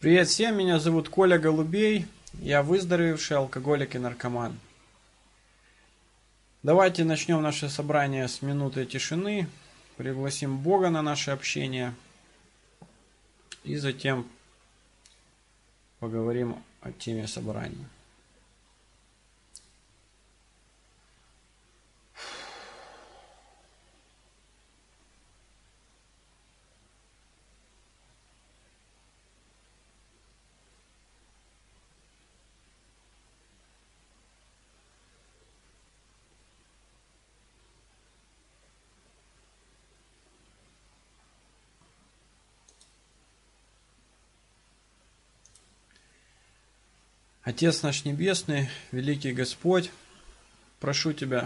Привет всем, меня зовут Коля Голубей, я выздоровевший алкоголик и наркоман. Давайте начнем наше собрание с минуты тишины, пригласим Бога на наше общение и затем поговорим о теме собрания. Отец наш Небесный, великий Господь, прошу Тебя,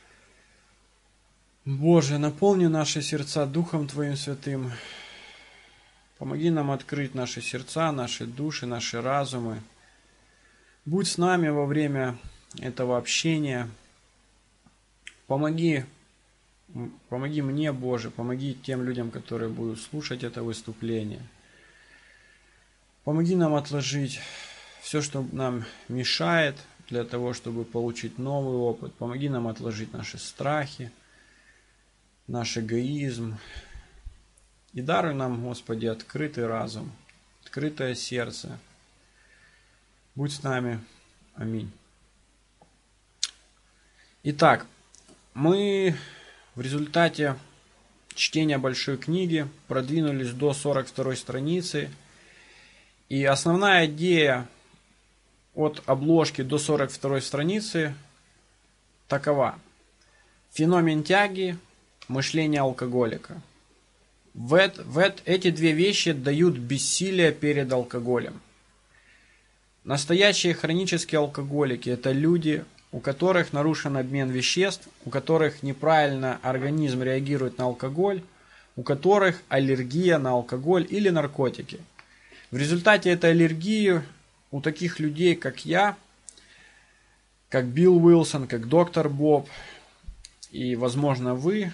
Боже, наполни наши сердца Духом Твоим Святым. Помоги нам открыть наши сердца, наши души, наши разумы. Будь с нами во время этого общения. Помоги мне, Боже, помоги тем людям, которые будут слушать это выступление. Помоги нам отложить все, что нам мешает, для того, чтобы получить новый опыт. Помоги нам отложить наши страхи, наш эгоизм. И даруй нам, Господи, открытый разум, открытое сердце. Будь с нами. Аминь. Итак, мы в результате чтения большой книги продвинулись до 42 страницы. И основная идея от обложки до 42 страницы такова. Феномен тяги, мышление алкоголика. Эти две вещи дают бессилие перед алкоголем. Настоящие хронические алкоголики – это люди, у которых нарушен обмен веществ, у которых неправильно организм реагирует на алкоголь, у которых аллергия на алкоголь или наркотики. В результате этой аллергии у таких людей, как я, как Билл Уилсон, как доктор Боб и, возможно, вы,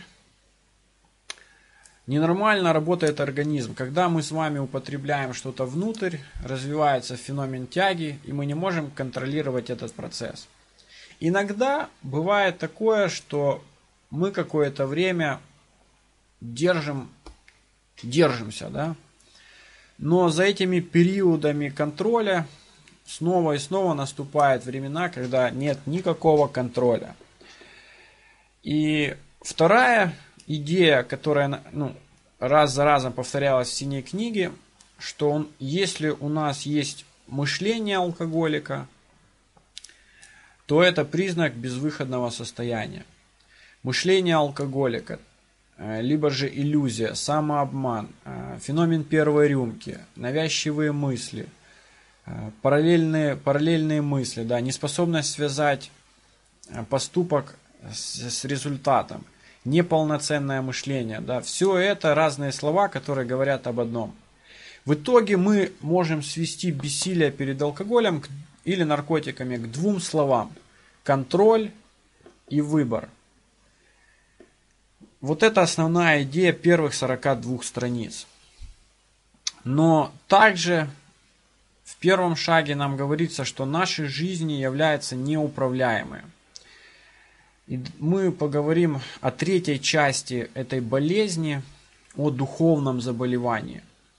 ненормально работает организм. Когда мы с вами употребляем что-то внутрь, развивается феномен тяги, и мы не можем контролировать этот процесс. Иногда бывает такое, что мы какое-то время держимся, да? Но за этими периодами контроля снова и снова наступают времена, когда нет никакого контроля. И вторая идея, которая раз за разом повторялась в синей книге, что если у нас есть мышление алкоголика, то это признак безвыходного состояния. Мышление алкоголика, либо же иллюзия, самообман, феномен первой рюмки, навязчивые мысли, параллельные мысли, да, неспособность связать поступок с результатом, неполноценное мышление, да, все это разные слова, которые говорят об одном. В итоге мы можем свести бессилие перед алкоголем или наркотиками к двум словам: контроль и выбор. Вот это основная идея первых 42 страниц. Но также в первом шаге нам говорится, что наши жизни являются неуправляемыми. И мы поговорим о третьей части этой болезни, о духовном заболевании.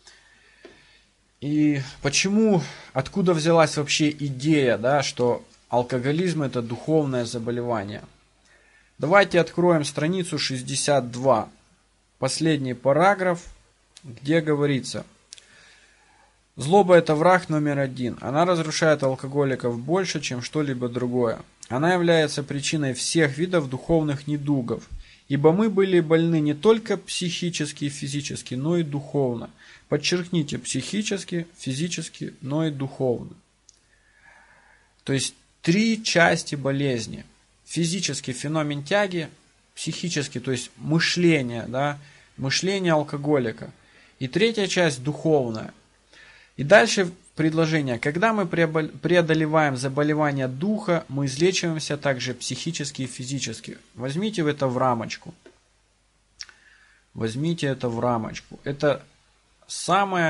И откуда взялась вообще идея, да, что алкоголизм – это духовное заболевание? Давайте откроем страницу 62, последний параграф, где говорится: злоба – это враг номер один. Она разрушает алкоголиков больше, чем что-либо другое. Она является причиной всех видов духовных недугов, ибо мы были больны не только психически и физически, но и духовно. Подчеркните: психически, физически, но и духовно. То есть три части болезни. Физический феномен тяги, психический, то есть мышление, да, мышление алкоголика. И третья часть духовная. И дальше предложение: когда мы преодолеваем заболевания духа, мы излечиваемся также психически и физически. Возьмите это в рамочку. Возьмите это в рамочку. Это самое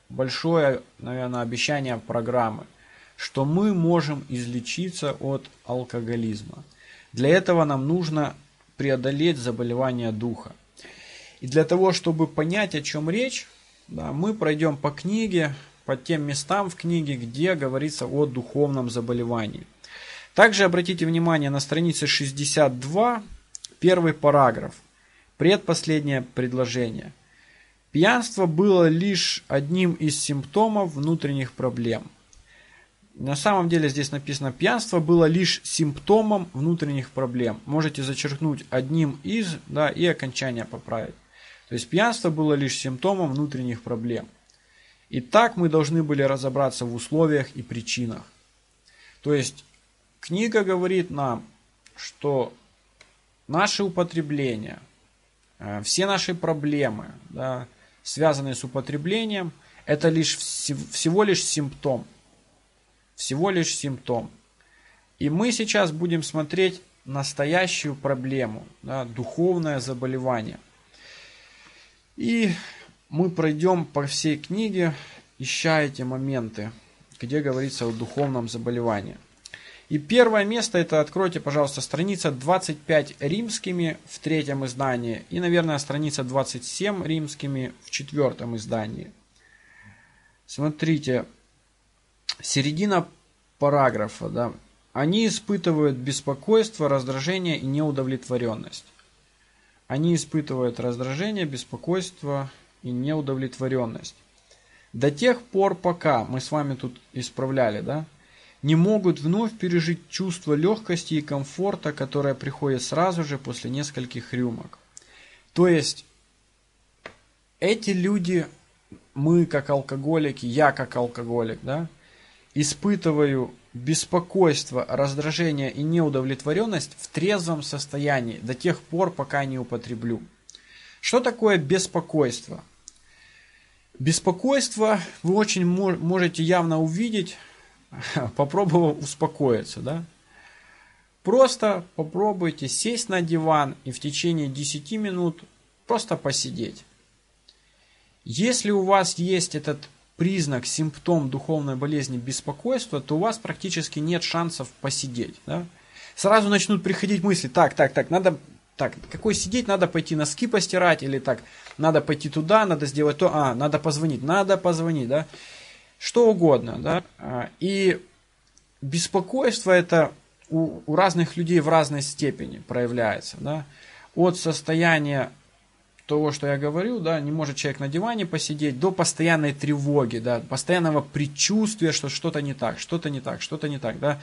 большое, наверное, обещание программы, что мы можем излечиться от алкоголизма. Для этого нам нужно преодолеть заболевание духа. И для того, чтобы понять, о чем речь, да, мы пройдем по книге, по тем местам в книге, где говорится о духовном заболевании. Также обратите внимание на странице 62, первый параграф, предпоследнее предложение. Пьянство было лишь одним из симптомов внутренних проблем. На самом деле здесь написано, пьянство было лишь симптомом внутренних проблем. Можете зачеркнуть одним из, да, и окончание поправить. То есть пьянство было лишь симптомом внутренних проблем. И так мы должны были разобраться в условиях и причинах. То есть книга говорит нам, что наше употребление, все наши проблемы, да, связанные с употреблением, это всего лишь симптом. Всего лишь симптом. И мы сейчас будем смотреть настоящую проблему, да, духовное заболевание. И мы пройдем по всей книге, ища эти моменты, где говорится о духовном заболевании. И первое место, это откройте, пожалуйста, страница 25 римскими в 3-м издании и, наверное, страница 27 римскими в 4-м издании. Смотрите, середина параграфа, да. Они испытывают беспокойство, раздражение и неудовлетворенность. Они испытывают раздражение, беспокойство и неудовлетворенность. До тех пор, пока, мы с вами тут исправляли, да, не могут вновь пережить чувство легкости и комфорта, которое приходит сразу же после нескольких рюмок. То есть, эти люди, мы как алкоголики, я как алкоголик, да, испытываю беспокойство, раздражение и неудовлетворенность в трезвом состоянии до тех пор, пока не употреблю. Что такое беспокойство? Беспокойство вы очень можете явно увидеть, попробовав успокоиться. Да? Просто попробуйте сесть на диван и в течение 10 минут просто посидеть. Если у вас есть этот признак, симптом духовной болезни беспокойства, то у вас практически нет шансов посидеть. Да? Сразу начнут приходить мысли, надо, какой сидеть, надо пойти носки постирать, или так, надо пойти туда, надо сделать то, надо позвонить, да? Что угодно. Да? И беспокойство это у разных людей в разной степени проявляется. Да? От состояния того, что я говорю, да, не может человек на диване посидеть, до постоянной тревоги, да, постоянного предчувствия, что что-то не так. Да.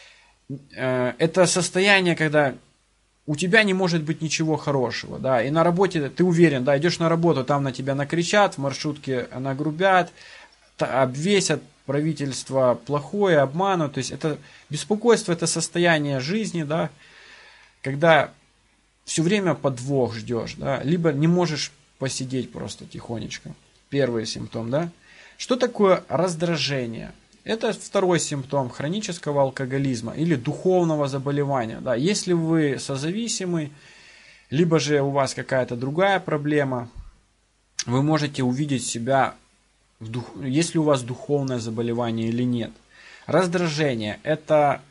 Это состояние, когда у тебя не может быть ничего хорошего, да, и на работе ты уверен, да, идешь на работу, там на тебя накричат, в маршрутке нагрубят, обвесят, правительство плохое, обманут, то есть это беспокойство, это состояние жизни, да, когда все время подвох ждешь, да, либо не можешь посидеть просто тихонечко. Первый симптом, да. Что такое раздражение? Это второй симптом хронического алкоголизма или духовного заболевания. Да. Если вы созависимый, либо же у вас какая-то другая проблема, вы можете увидеть себя, если у вас духовное заболевание или нет. Раздражение – это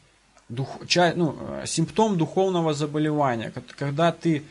симптом духовного заболевания, когда ты,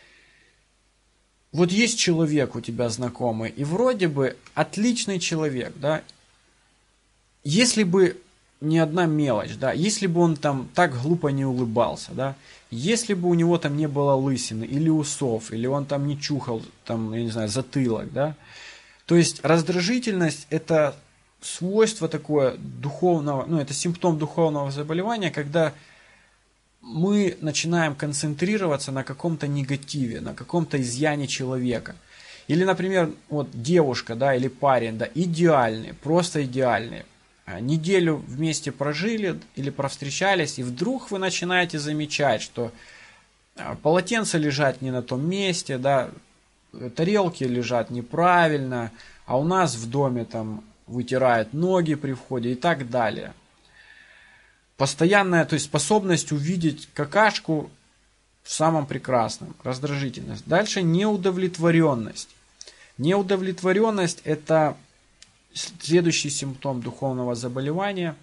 вот есть человек у тебя знакомый, и вроде бы отличный человек, да, если бы не одна мелочь, да, если бы он там так глупо не улыбался, да, если бы у него там не было лысины или усов, или он там не чухал, там, я не знаю, затылок, да, то есть раздражительность это свойство такое духовного, это симптом духовного заболевания, когда мы начинаем концентрироваться на каком-то негативе, на каком-то изъяне человека. Или, например, вот девушка, да, или парень, да, идеальные, просто идеальные. Неделю вместе прожили или провстречались, и вдруг вы начинаете замечать, что полотенца лежат не на том месте, да, тарелки лежат неправильно, а у нас в доме там вытирают ноги при входе и так далее. Постоянная, то есть способность увидеть какашку в самом прекрасном, раздражительность. Дальше неудовлетворенность. Неудовлетворенность это Следующий симптом духовного заболевания.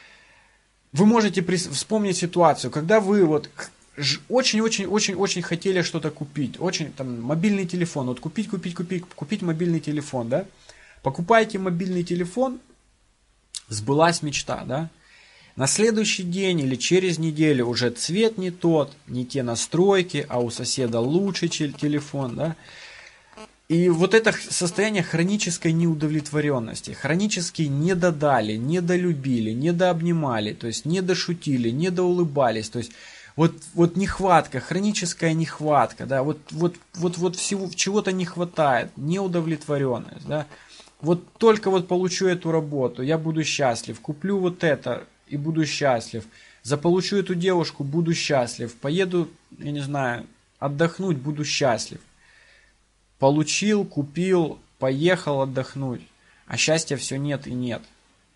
Вы можете вспомнить ситуацию, когда вы вот очень-очень-очень-очень хотели что-то купить. Очень, там, мобильный телефон. Вот купить мобильный телефон, да? Покупаете мобильный телефон, сбылась мечта, да? На следующий день или через неделю уже цвет не тот, не те настройки, а у соседа лучше телефон, да? И вот это состояние хронической неудовлетворенности, хронически не додали, не долюбили, не дообнимали, то есть не дошутили, не доулыбались, то есть вот нехватка, хроническая нехватка, да, вот всего чего-то не хватает, неудовлетворенность, да, вот только вот получу эту работу, я буду счастлив, куплю вот это и буду счастлив, заполучу эту девушку, буду счастлив, поеду, я не знаю, отдохнуть, буду счастлив. Получил, купил, поехал отдохнуть, а счастья все нет и нет.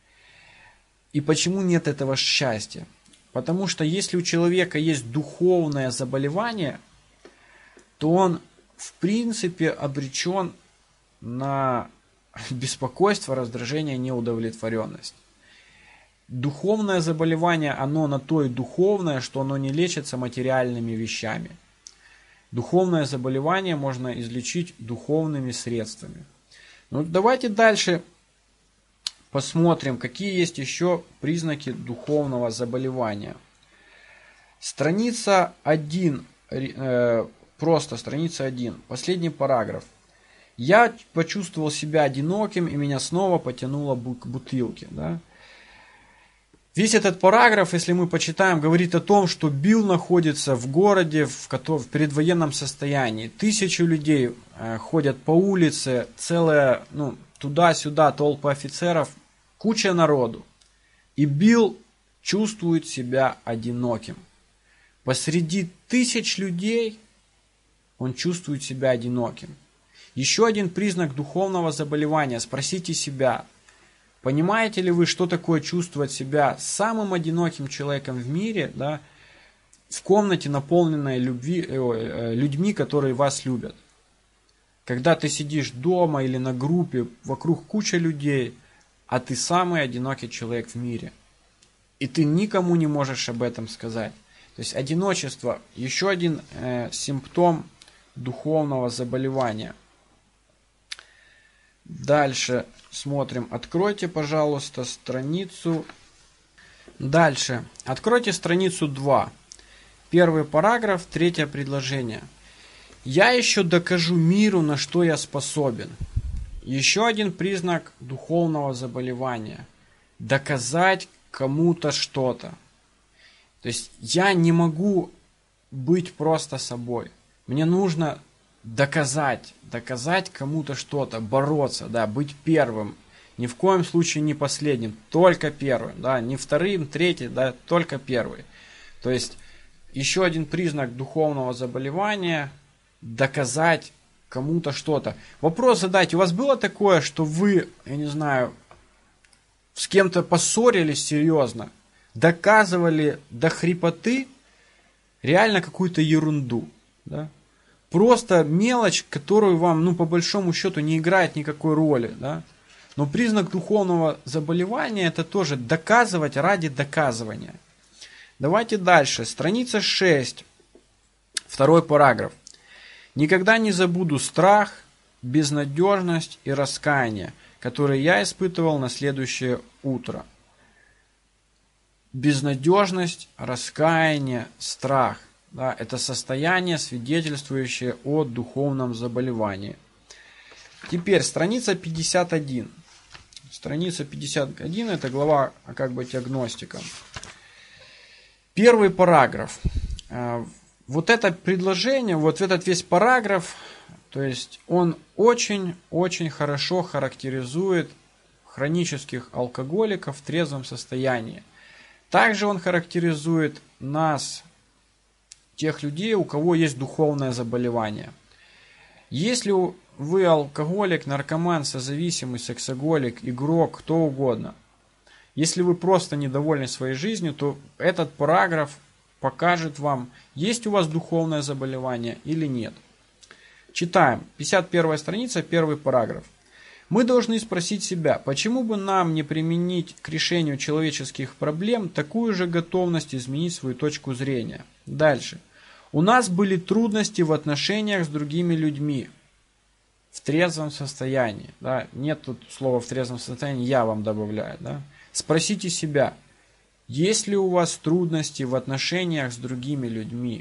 И почему нет этого счастья? Потому что если у человека есть духовное заболевание, то он в принципе обречен на беспокойство, раздражение, неудовлетворенность. Духовное заболевание, оно на то и духовное, что оно не лечится материальными вещами. Духовное заболевание можно излечить духовными средствами. Ну, давайте дальше посмотрим, какие есть еще признаки духовного заболевания. Страница 1, просто страница 1, последний параграф. Я почувствовал себя одиноким, и меня снова потянуло к бутылке. Да? Весь этот параграф, если мы почитаем, говорит о том, что Билл находится в городе в предвоенном состоянии. Тысячи людей ходят по улице, целая, туда-сюда толпа офицеров, куча народу. И Билл чувствует себя одиноким. Посреди тысяч людей он чувствует себя одиноким. Еще один признак духовного заболевания. Спросите себя, понимаете ли вы, что такое чувствовать себя самым одиноким человеком в мире, да, в комнате, наполненной людьми, которые вас любят? Когда ты сидишь дома или на группе, вокруг куча людей, а ты самый одинокий человек в мире. И ты никому не можешь об этом сказать. То есть одиночество – еще один симптом духовного заболевания. Дальше смотрим. Откройте, пожалуйста, страницу. Дальше. Откройте страницу 2. Первый параграф, третье предложение. Я еще докажу миру, на что я способен. Еще один признак духовного заболевания. Доказать кому-то что-то. То есть я не могу быть просто собой. Мне нужно доказать кому-то что-то, бороться, да, быть первым. Ни в коем случае не последним, только первым, да, не вторым, третьим, да, только первый. То есть еще один признак духовного заболевания – доказать кому-то что-то. Вопрос задайте, у вас было такое, что вы, я не знаю, с кем-то поссорились серьезно, доказывали до хрипоты реально какую-то ерунду, да? Просто мелочь, которую вам, по большому счету, не играет никакой роли, да? Но признак духовного заболевания – это тоже доказывать ради доказывания. Давайте дальше. Страница 6, второй параграф. Никогда не забуду страх, безнадежность и раскаяние, которые я испытывал на следующее утро. Безнадежность, раскаяние, страх. Да, это состояние, свидетельствующее о духовном заболевании. Теперь страница 51. Страница 51 – это глава как бы диагностика. Первый параграф. Вот это предложение, вот этот весь параграф, то есть он очень-очень хорошо характеризует хронических алкоголиков в трезвом состоянии. Также он характеризует нас, тех людей, у кого есть духовное заболевание. Если вы алкоголик, наркоман, созависимый, сексоголик, игрок, кто угодно, если вы просто недовольны своей жизнью, то этот параграф покажет вам, есть у вас духовное заболевание или нет. Читаем. 51 страница, первый параграф. Мы должны спросить себя, почему бы нам не применить к решению человеческих проблем такую же готовность изменить свою точку зрения. Дальше. У нас были трудности в отношениях с другими людьми в трезвом состоянии. Да? Нет тут слова в трезвом состоянии, я вам добавляю. Да? Спросите себя, есть ли у вас трудности в отношениях с другими людьми?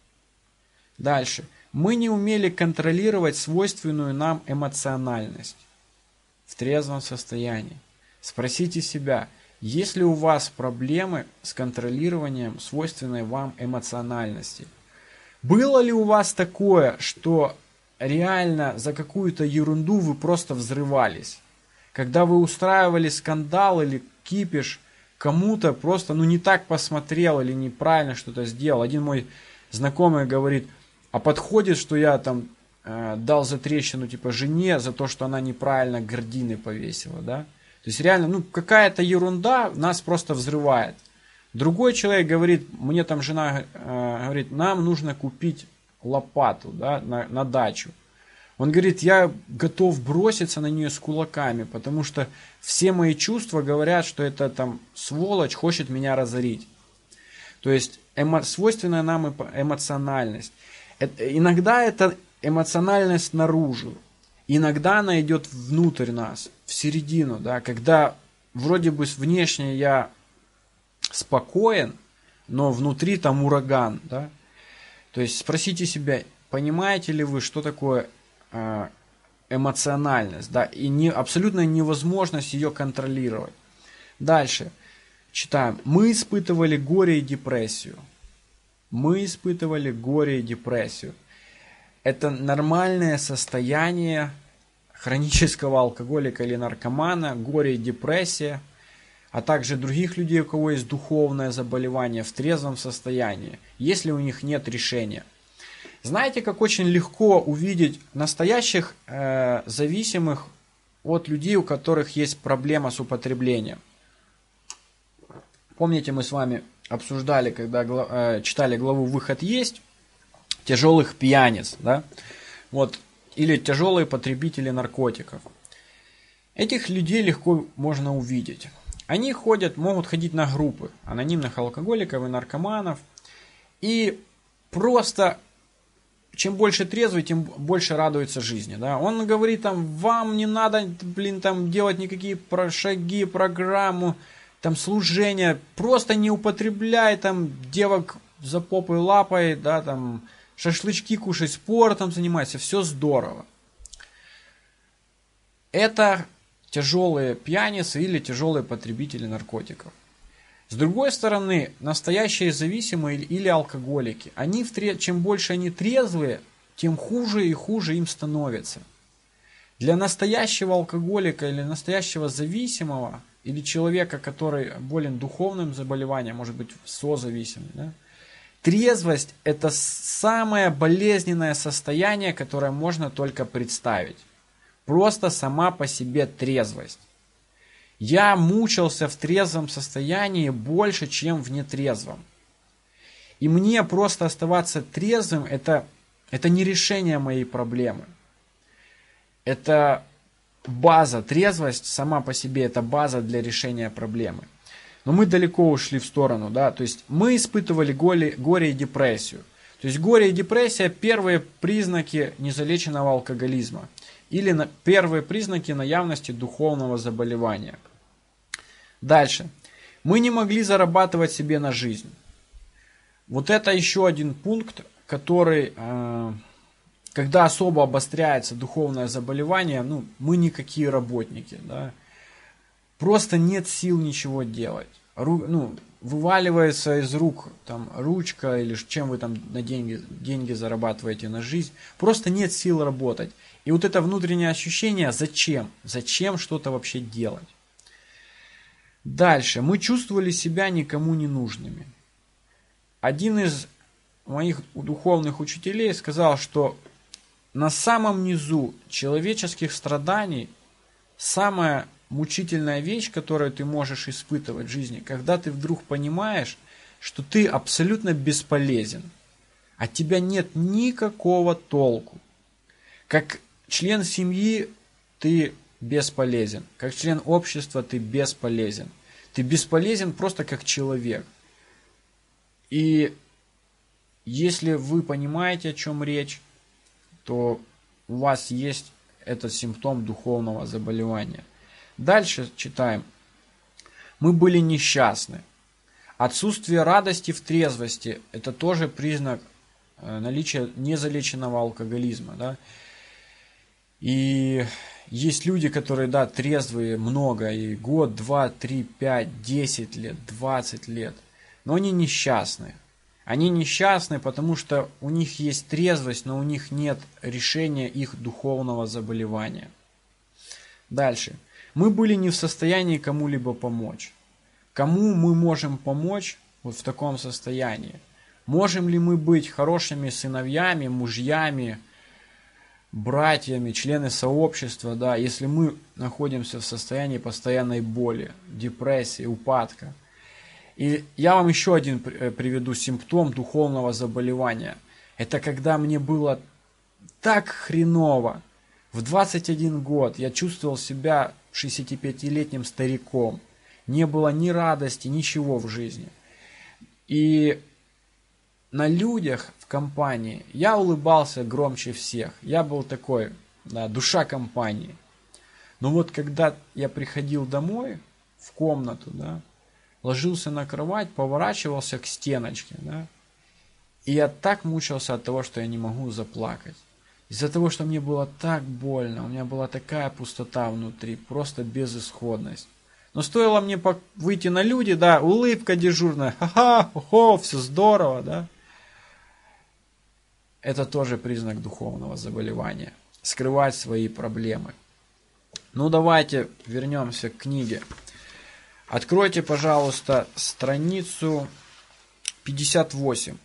Дальше. Мы не умели контролировать свойственную нам эмоциональность в трезвом состоянии. Спросите себя, есть ли у вас проблемы с контролированием свойственной вам эмоциональности? Было ли у вас такое, что реально за какую-то ерунду вы просто взрывались? Когда вы устраивали скандал или кипиш, кому-то просто не так посмотрел или неправильно что-то сделал. Один мой знакомый говорит, а подходит, что я там дал затрещину типа жене за то, что она неправильно гардины повесила, да? То есть реально, какая-то ерунда нас просто взрывает. Другой человек говорит, мне там жена говорит, нам нужно купить лопату, да, на дачу. Он говорит, я готов броситься на нее с кулаками, потому что все мои чувства говорят, что это там сволочь хочет меня разорить. То есть свойственная нам эмоциональность. Иногда это эмоциональность наружу, иногда она идет внутрь нас, в середину, да, когда вроде бы внешне я спокоен, но внутри там ураган, да. То есть спросите себя, понимаете ли вы, что такое эмоциональность, да, и абсолютная невозможность ее контролировать. Дальше читаем. Мы испытывали горе и депрессию. Мы испытывали горе и депрессию. Это нормальное состояние хронического алкоголика или наркомана, горе и депрессия, а также других людей, у кого есть духовное заболевание в трезвом состоянии, если у них нет решения. Знаете, как очень легко увидеть настоящих зависимых от людей, у которых есть проблема с употреблением? Помните, мы с вами обсуждали, когда читали главу «Выход есть», тяжелых пьяниц, да? Вот, или тяжелые потребители наркотиков. Этих людей легко можно увидеть. Они могут ходить на группы анонимных алкоголиков и наркоманов. И просто, чем больше трезвый, тем больше радуется жизни. Да? Он говорит, вам не надо, делать никакие шаги, программу, служения. Просто не употребляй, девок за попой лапой, да, шашлычки кушай, спортом занимайся, все здорово. Это тяжелые пьяницы или тяжелые потребители наркотиков. С другой стороны, настоящие зависимые или алкоголики, чем больше они трезвые, тем хуже и хуже им становится. Для настоящего алкоголика или настоящего зависимого, или человека, который болен духовным заболеванием, может быть созависимый, да, трезвость – это самое болезненное состояние, которое можно только представить. Просто сама по себе трезвость. Я мучился в трезвом состоянии больше, чем в нетрезвом. И мне просто оставаться трезвым – это не решение моей проблемы. Это база. Трезвость сама по себе – это база для решения проблемы. Но мы далеко ушли в сторону, да, то есть мы испытывали горе и депрессию. То есть горе и депрессия – первые признаки незалеченного алкоголизма или первые признаки наявности духовного заболевания. Дальше. Мы не могли зарабатывать себе на жизнь. Вот это еще один пункт, который, когда особо обостряется духовное заболевание, мы никакие работники, да. Просто нет сил ничего делать. Вываливается из рук ручка или чем вы на деньги зарабатываете на жизнь. Просто нет сил работать. И вот это внутреннее ощущение, зачем? Зачем что-то вообще делать? Дальше. Мы чувствовали себя никому не нужными. Один из моих духовных учителей сказал, что на самом низу человеческих страданий самая мучительная вещь, которую ты можешь испытывать в жизни, когда ты вдруг понимаешь, что ты абсолютно бесполезен, от тебя нет никакого толку. Как член семьи ты бесполезен. Как член общества ты бесполезен. Ты бесполезен просто как человек. И если вы понимаете, о чем речь, то у вас есть этот симптом духовного заболевания. Дальше читаем. Мы были несчастны. Отсутствие радости в трезвости – это тоже признак наличия незалеченного алкоголизма. Да? И есть люди, которые, да, трезвые много, и год, 2, 3, 5, 10 лет, 20 лет, но они несчастны. Они несчастны, потому что у них есть трезвость, но у них нет решения их духовного заболевания. Дальше. Мы были не в состоянии кому-либо помочь. Кому мы можем помочь вот в таком состоянии? Можем ли мы быть хорошими сыновьями, мужьями, братьями, члены сообщества, да, если мы находимся в состоянии постоянной боли, депрессии, упадка? И я вам еще один приведу симптом духовного заболевания. Это когда мне было так хреново. В 21 год я чувствовал себя 65-летним стариком. Не было ни радости, ничего в жизни. И на людях в компании я улыбался громче всех. Я был такой, да, душа компании. Но вот когда я приходил домой, в комнату, да, ложился на кровать, поворачивался к стеночке, да, и я так мучился от того, что я не могу заплакать. Из-за того, что мне было так больно, у меня была такая пустота внутри, просто безысходность. Но стоило мне выйти на люди, да, улыбка дежурная, ха-ха, хо-хо, все здорово, да. Это тоже признак духовного заболевания. Скрывать свои проблемы. Ну, давайте вернемся к книге. Откройте, пожалуйста, страницу 58.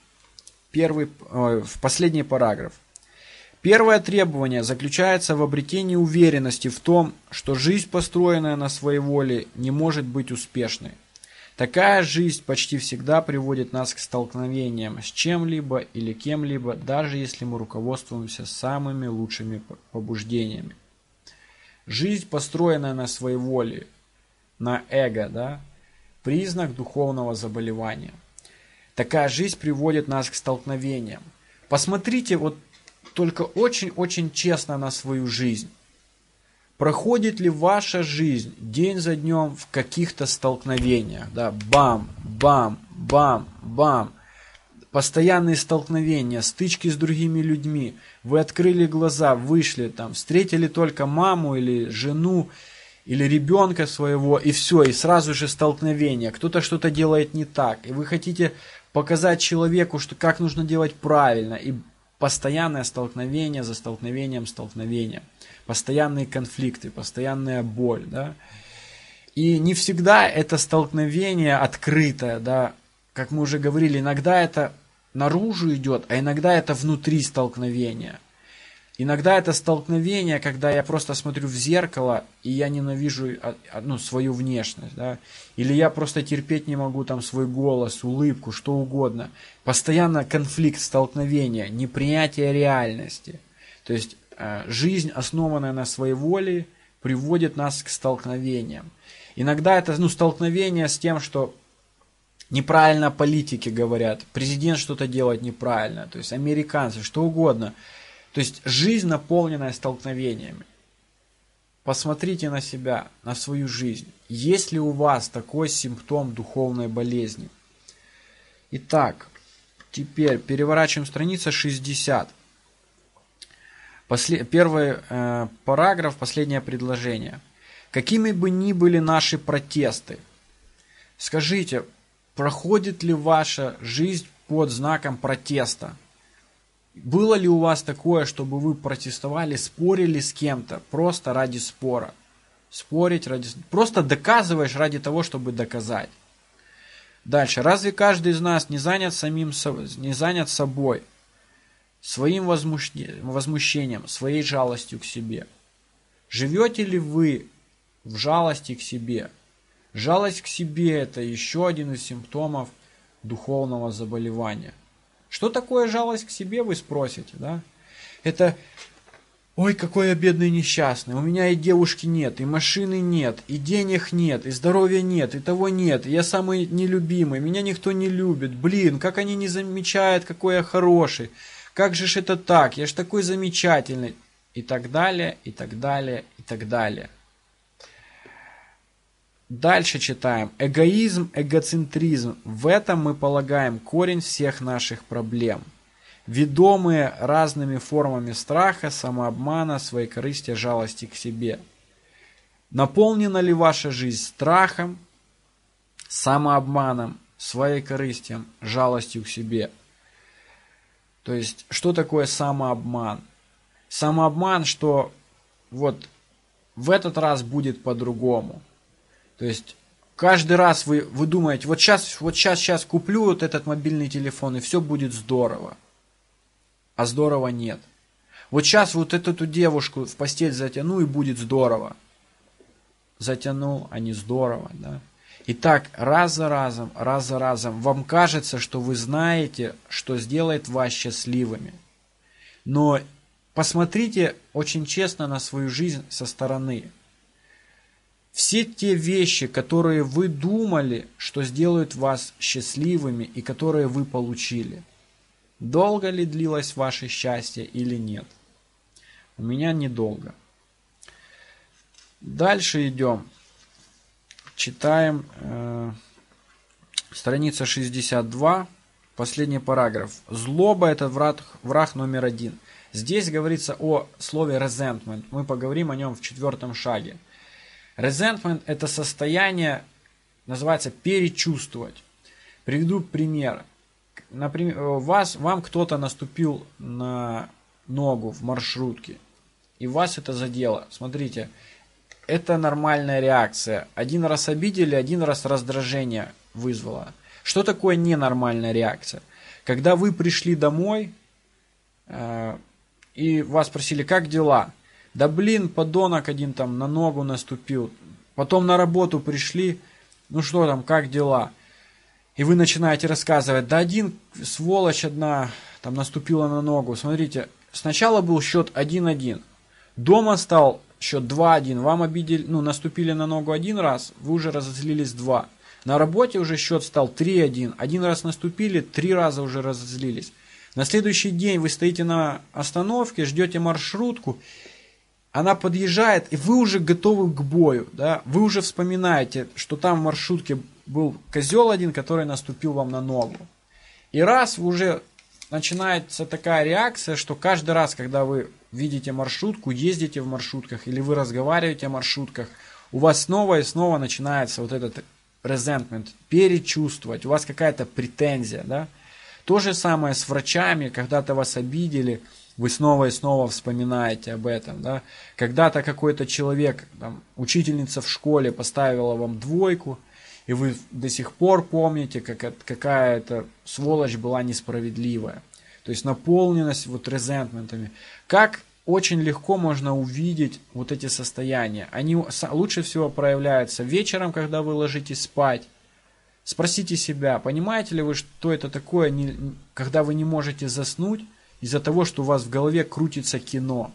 Последний параграф. Первое требование заключается в обретении уверенности в том, что жизнь, построенная на своей воле, не может быть успешной. Такая жизнь почти всегда приводит нас к столкновениям с чем-либо или кем-либо, даже если мы руководствуемся самыми лучшими побуждениями. Жизнь, построенная на своей воле, на эго, да, признак духовного заболевания. Такая жизнь приводит нас к столкновениям. Посмотрите вот только очень-очень честно на свою жизнь. Проходит ли ваша жизнь день за днем в каких-то столкновениях? Да, бам, бам, бам, бам. Постоянные столкновения, стычки с другими людьми. Вы открыли глаза, вышли, там, встретили только маму или жену, или ребенка своего, и все, и сразу же столкновение. Кто-то что-то делает не так, и вы хотите показать человеку, что как нужно делать правильно, и постоянное столкновение за столкновением, столкновение. Постоянные конфликты, постоянная боль, да. И не всегда это столкновение открытое, да. Как мы уже говорили, иногда это наружу идет, а иногда это внутри столкновения. Иногда это столкновение, когда я просто смотрю в зеркало, и я ненавижу свою внешность, да. Или я просто терпеть не могу там свой голос, улыбку, что угодно. Постоянно конфликт, столкновение, неприятие реальности. То есть жизнь, основанная на своей воле, приводит нас к столкновениям. Иногда это столкновение с тем, что неправильно политики говорят, президент что-то делает неправильно, то есть американцы, что угодно. То есть жизнь, наполненная столкновениями. Посмотрите на себя, на свою жизнь. Есть ли у вас такой симптом духовной болезни? Итак, теперь переворачиваем страница 60. Первый параграф, последнее предложение. Какими бы ни были наши протесты, скажите, проходит ли ваша жизнь под знаком протеста? Было ли у вас такое, чтобы вы протестовали, спорили с кем-то просто ради спора? Спорить просто доказываешь ради того, чтобы доказать. Дальше. Разве каждый из нас не занят собой? Своим возмущением, своей жалостью к себе. Живете ли вы в жалости к себе? Жалость к себе – это еще один из симптомов духовного заболевания. Что такое жалость к себе, вы спросите, да? Это ой, какой я бедный несчастный, у меня и девушки нет, и машины нет, и денег нет, и здоровья нет, и того нет, и я самый нелюбимый, меня никто не любит, блин, как они не замечают, какой я хороший, как же ж это так, я ж такой замечательный, и так далее, и так далее, и так далее. Дальше читаем. Эгоизм, эгоцентризм. В этом мы полагаем корень всех наших проблем. Ведомые разными формами страха, самообмана, своекорыстия, жалости к себе. Наполнена ли ваша жизнь страхом, самообманом, своекорыстием, жалостью к себе? То есть, что такое самообман? Самообман, что вот в этот раз будет по-другому. То есть, каждый раз вы думаете, вот сейчас куплю вот этот мобильный телефон, и все будет здорово. А здорово нет. Вот сейчас вот эту девушку в постель затяну, и будет здорово. Затянул, а не здорово, да. И так раз за разом, вам кажется, что вы знаете, что сделает вас счастливыми. Но посмотрите очень честно на свою жизнь со стороны. Все те вещи, которые вы думали, что сделают вас счастливыми и которые вы получили. Долго ли длилось ваше счастье или нет? У меня недолго. Дальше идем. Читаем страница 62, последний параграф. Злоба – это враг номер один. Здесь говорится о слове resentment. Мы поговорим о нем в 4 шаге. Resentment – это состояние, называется перечувствовать. Приведу пример. Например, вам кто-то наступил на ногу в маршрутке, и вас это задело. Смотрите, это нормальная реакция. Один раз обидели, один раз раздражение вызвало. Что такое ненормальная реакция? Когда вы пришли домой, и вас спросили, как дела? Да блин, подонок один там на ногу наступил. Потом на работу пришли, ну что там, как дела? И вы начинаете рассказывать, да один сволочь одна там наступила на ногу. Смотрите, сначала был счет 1-1. Дома стал счет 2-1. Вам обидели, наступили на ногу один раз, вы уже разозлились 2. На работе уже счет стал 3-1. Один раз наступили, 3 раза уже разозлились. На следующий день вы стоите на остановке, ждете маршрутку. Она подъезжает, и вы уже готовы к бою. Да? Вы уже вспоминаете, что там в маршрутке был козел один, который наступил вам на ногу. И раз уже начинается такая реакция, что каждый раз, когда вы видите маршрутку, ездите в маршрутках, или вы разговариваете о маршрутках, у вас снова и снова начинается вот этот resentment, перечувствовать, у вас какая-то претензия. Да? То же самое с врачами, когда-то вас обидели, вы снова и снова вспоминаете об этом. Да? Когда-то какой-то человек, там, учительница в школе поставила вам 2, и вы до сих пор помните, какая эта сволочь была несправедливая. То есть наполненность вот резентментами. Как очень легко можно увидеть вот эти состояния. Они лучше всего проявляются вечером, когда вы ложитесь спать. Спросите себя, понимаете ли вы, что это такое, когда вы не можете заснуть, из-за того, что у вас в голове крутится кино.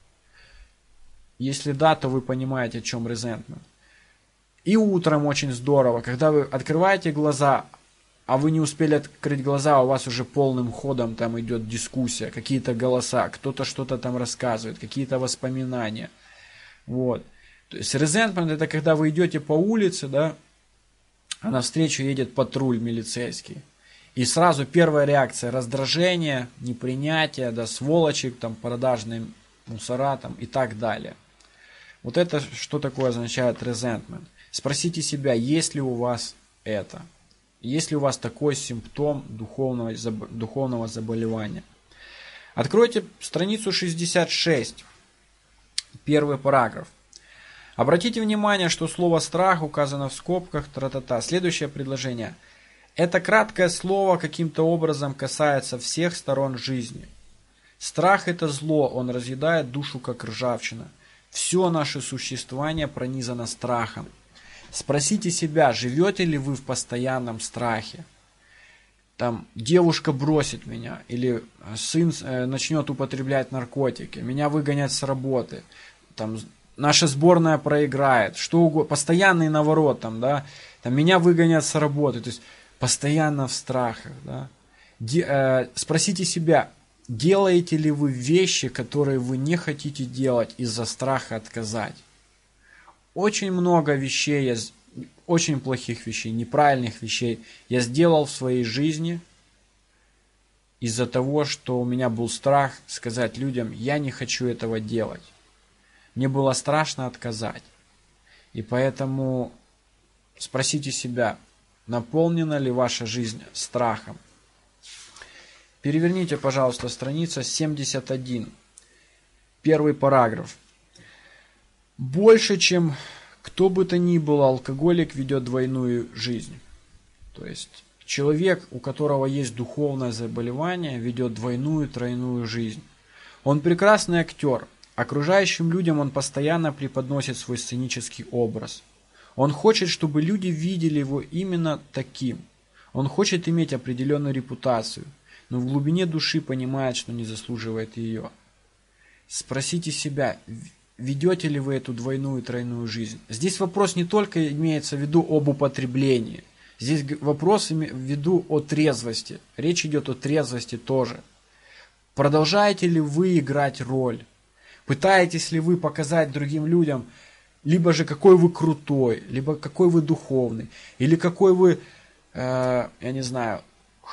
Если да, то вы понимаете, о чем резентмент. И утром очень здорово, когда вы открываете глаза, а вы не успели открыть глаза, а у вас уже полным ходом там идет дискуссия, какие-то голоса, кто-то что-то там рассказывает, какие-то воспоминания. Вот. То есть резентмент это когда вы идете по улице, да, а навстречу едет патруль милицейский. И сразу первая реакция раздражение, непринятие, да, сволочи, там, продажные мусора там, и так далее. Вот это что такое означает resentment. Спросите себя, есть ли у вас это? Есть ли у вас такой симптом духовного заболевания? Откройте страницу 66, первый параграф. Обратите внимание, что слово «страх» указано в скобках, тра-та-та. Следующее предложение. Это краткое слово каким-то образом касается всех сторон жизни. Страх – это зло, он разъедает душу, как ржавчина. Все наше существование пронизано страхом. Спросите себя, живете ли вы в постоянном страхе? там девушка бросит меня, или сын начнет употреблять наркотики, меня выгонят с работы, там наша сборная проиграет, что угодно, постоянный наворот, там, да, там меня выгонят с работы, то есть постоянно в страхах, да. Спросите себя, делаете ли вы вещи, которые вы не хотите делать из-за страха отказать? Очень много вещей, очень плохих вещей, неправильных вещей я сделал в своей жизни из-за того, что у меня был страх сказать людям, я не хочу этого делать. Мне было страшно отказать. И поэтому спросите себя, наполнена ли ваша жизнь страхом? Переверните, пожалуйста, страница 71. Первый параграф. Больше, чем кто бы то ни был, алкоголик ведет двойную жизнь. То есть человек, у которого есть духовное заболевание, ведет двойную, тройную жизнь. Он прекрасный актер. Окружающим людям он постоянно преподносит свой сценический образ. Он хочет, чтобы люди видели его именно таким. Он хочет иметь определенную репутацию, но в глубине души понимает, что не заслуживает ее. Спросите себя, ведете ли вы эту двойную, тройную жизнь? Здесь вопрос не только имеется в виду об употреблении. Здесь вопрос в виду о трезвости. Речь идет о трезвости тоже. Продолжаете ли вы играть роль? Пытаетесь ли вы показать другим людям, либо же какой вы крутой, либо какой вы духовный, или какой вы, я не знаю,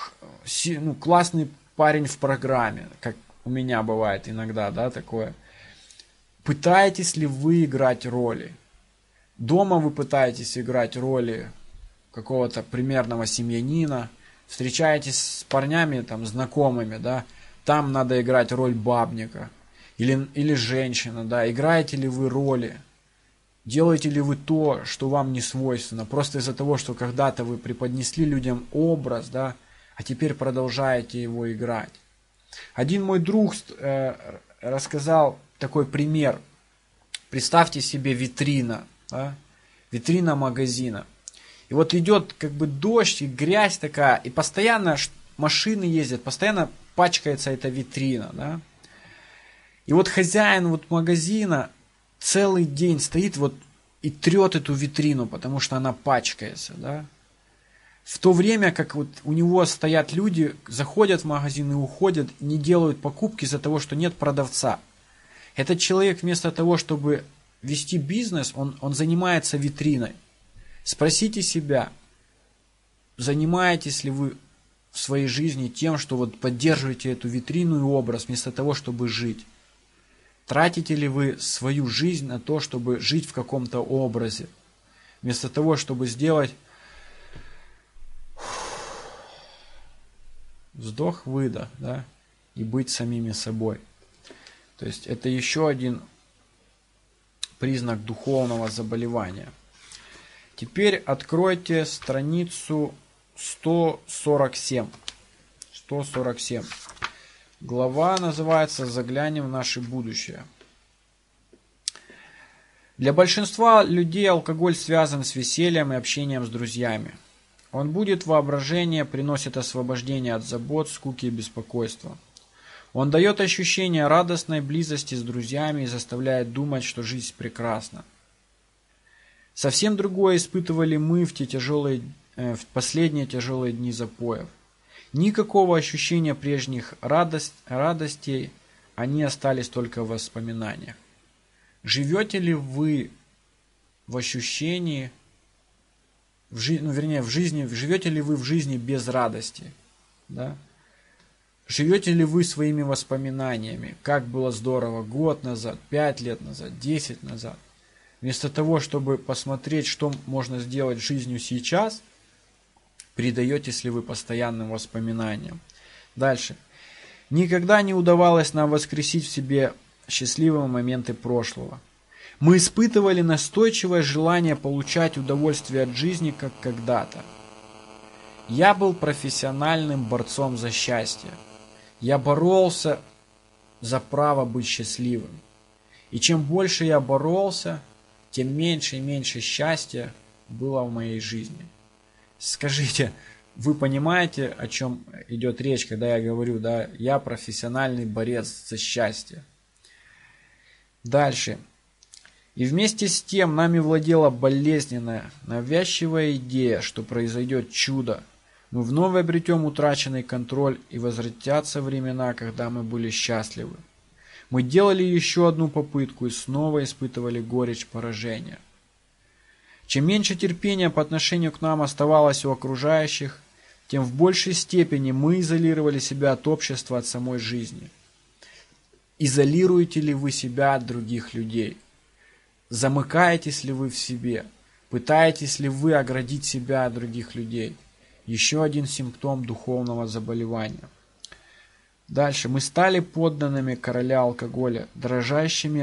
классный парень в программе, как у меня бывает иногда, да, такое. Пытаетесь ли вы играть роли? Дома вы пытаетесь играть роли какого-то примерного семьянина, встречаетесь с парнями, там, знакомыми, да, там надо играть роль бабника. Или женщина, да, играете ли вы роли, делаете ли вы то, что вам не свойственно, просто из-за того, что когда-то вы преподнесли людям образ, да, а теперь продолжаете его играть. Один мой друг рассказал такой пример. Представьте себе витрина, да, витрина магазина. И вот идет как бы дождь и грязь такая, и постоянно машины ездят, постоянно пачкается эта витрина, да. И вот хозяин вот магазина целый день стоит вот и трет эту витрину, потому что она пачкается, да. В то время, как вот у него стоят люди, заходят в магазин и уходят, не делают покупки из-за того, что нет продавца. Этот человек вместо того, чтобы вести бизнес, он занимается витриной. Спросите себя, занимаетесь ли вы в своей жизни тем, что вот поддерживаете эту витрину и образ, вместо того, чтобы жить. Тратите ли вы свою жизнь на то, чтобы жить в каком-то образе, вместо того, чтобы сделать вздох-выдох, да, и быть самими собой. То есть это еще один признак духовного заболевания. Теперь откройте страницу 147. 147. Глава называется «Заглянем в наше будущее». Для большинства людей алкоголь связан с весельем и общением с друзьями. Он будит воображение, приносит освобождение от забот, скуки и беспокойства. Он дает ощущение радостной близости с друзьями и заставляет думать, что жизнь прекрасна. Совсем другое испытывали мы в последние тяжелые дни запоев. Никакого ощущения прежних радостей, они остались только в воспоминаниях. Живете ли вы в ощущении, живете ли вы в жизни без радости? Да? Живете ли вы своими воспоминаниями, как было здорово год назад, 5 лет назад, 10 назад? Вместо того, чтобы посмотреть, что можно сделать с жизнью сейчас, предаетесь ли вы постоянным воспоминаниям? Дальше. Никогда не удавалось нам воскресить в себе счастливые моменты прошлого. Мы испытывали настойчивое желание получать удовольствие от жизни, как когда-то. Я был профессиональным борцом за счастье. Я боролся за право быть счастливым. И чем больше я боролся, тем меньше и меньше счастья было в моей жизни. Скажите, Вы понимаете, о чем идет речь, когда я говорю, да, я профессиональный борец за счастье. Дальше. И вместе с тем нами владела болезненная, навязчивая идея, что произойдет чудо. Мы вновь обретем утраченный контроль и возвратятся времена, когда мы были счастливы. Мы делали еще одну попытку и снова испытывали горечь поражения. Чем меньше терпения по отношению к нам оставалось у окружающих, тем в большей степени мы изолировали себя от общества, от самой жизни. Изолируете ли вы себя от других людей? Замыкаетесь ли вы в себе? Пытаетесь ли вы оградить себя от других людей? Еще один симптом духовного заболевания. Дальше. Мы стали подданными короля алкоголя, дрожащими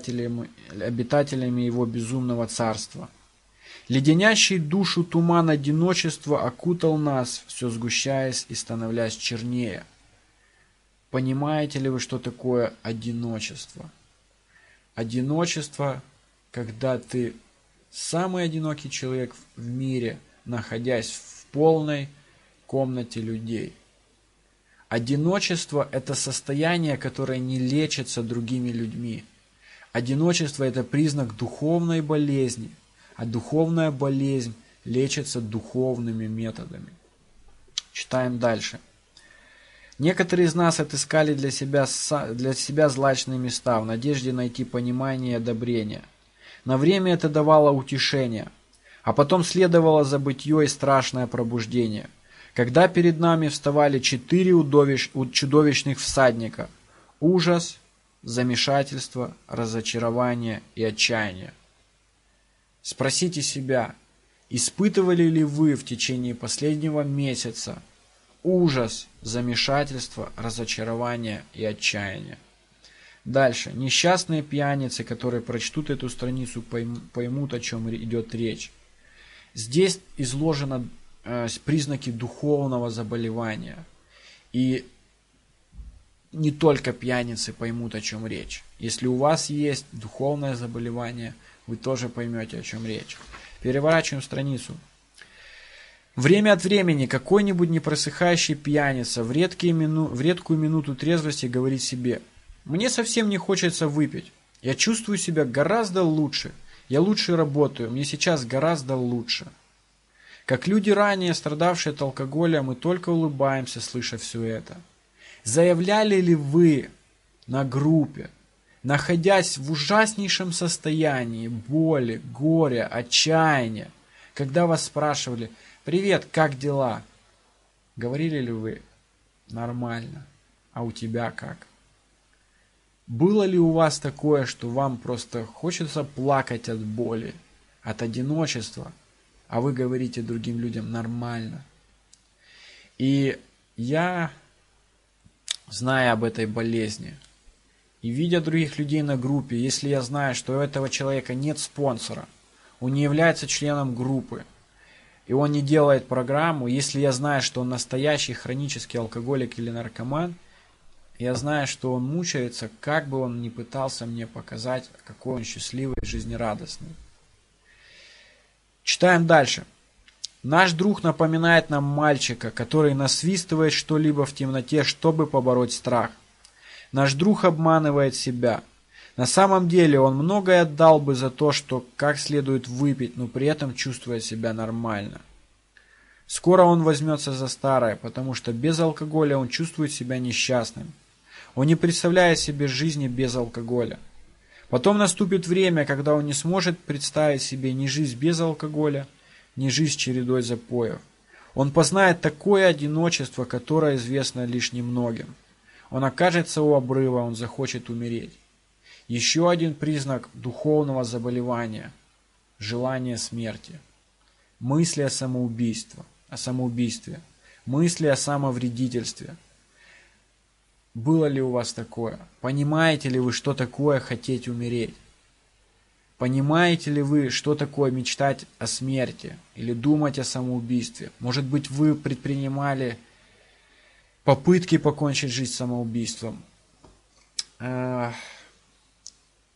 обитателями его безумного царства. Леденящий душу туман одиночества окутал нас, все сгущаясь и становясь чернее. Понимаете ли вы, что такое одиночество? Одиночество, когда ты самый одинокий человек в мире, находясь в полной комнате людей. Одиночество – это состояние, которое не лечится другими людьми. Одиночество – это признак духовной болезни, а духовная болезнь лечится духовными методами. Читаем дальше. Некоторые из нас отыскали для себя злачные места в надежде найти понимание и одобрение. На время это давало утешение, а потом следовало забытье и страшное пробуждение, когда перед нами вставали 4 чудовищных всадника – ужас, замешательство, разочарование и отчаяние. Спросите себя, испытывали ли вы в течение последнего месяца ужас, замешательство, разочарование и отчаяние? Дальше. Несчастные пьяницы, которые прочтут эту страницу, поймут, о чем идет речь. Здесь изложены признаки духовного заболевания. И не только пьяницы поймут, о чем речь. Если у вас есть духовное заболевание, вы тоже поймете, о чем речь. Переворачиваем страницу. Время от времени какой-нибудь непросыхающий пьяница в редкую минуту трезвости говорит себе: «Мне совсем не хочется выпить. Я чувствую себя гораздо лучше. Я лучше работаю. Мне сейчас гораздо лучше». Как люди, ранее страдавшие от алкоголя, мы только улыбаемся, слыша все это. Заявляли ли вы на группе, находясь в ужаснейшем состоянии боли, горя, отчаяния, когда вас спрашивали: «Привет, как дела?» Говорили ли вы: «Нормально, а у тебя как?» Было ли у вас такое, что вам просто хочется плакать от боли, от одиночества, а вы говорите другим людям: «Нормально»? И я, зная об этой болезни и видя других людей на группе, если я знаю, что у этого человека нет спонсора, он не является членом группы, и он не делает программу, если я знаю, что он настоящий хронический алкоголик или наркоман, я знаю, что он мучается, как бы он ни пытался мне показать, какой он счастливый и жизнерадостный. Читаем дальше. Наш друг напоминает нам мальчика, который насвистывает что-либо в темноте, чтобы побороть страх. Наш друг обманывает себя. На самом деле он многое отдал бы за то, что как следует выпить, но при этом чувствуя себя нормально. Скоро он возьмется за старое, потому что без алкоголя он чувствует себя несчастным. Он не представляет себе жизни без алкоголя. Потом наступит время, когда он не сможет представить себе ни жизнь без алкоголя, ни жизнь с чередой запоев. Он познает такое одиночество, которое известно лишь немногим. Он окажется у обрыва, он захочет умереть. Еще один признак духовного заболевания – желание смерти. Мысли о самоубийстве, мысли о самовредительстве. Было ли у вас такое? Понимаете ли вы, что такое хотеть умереть? Понимаете ли вы, что такое мечтать о смерти или думать о самоубийстве? Может быть, вы предпринимали попытки покончить жизнь самоубийством?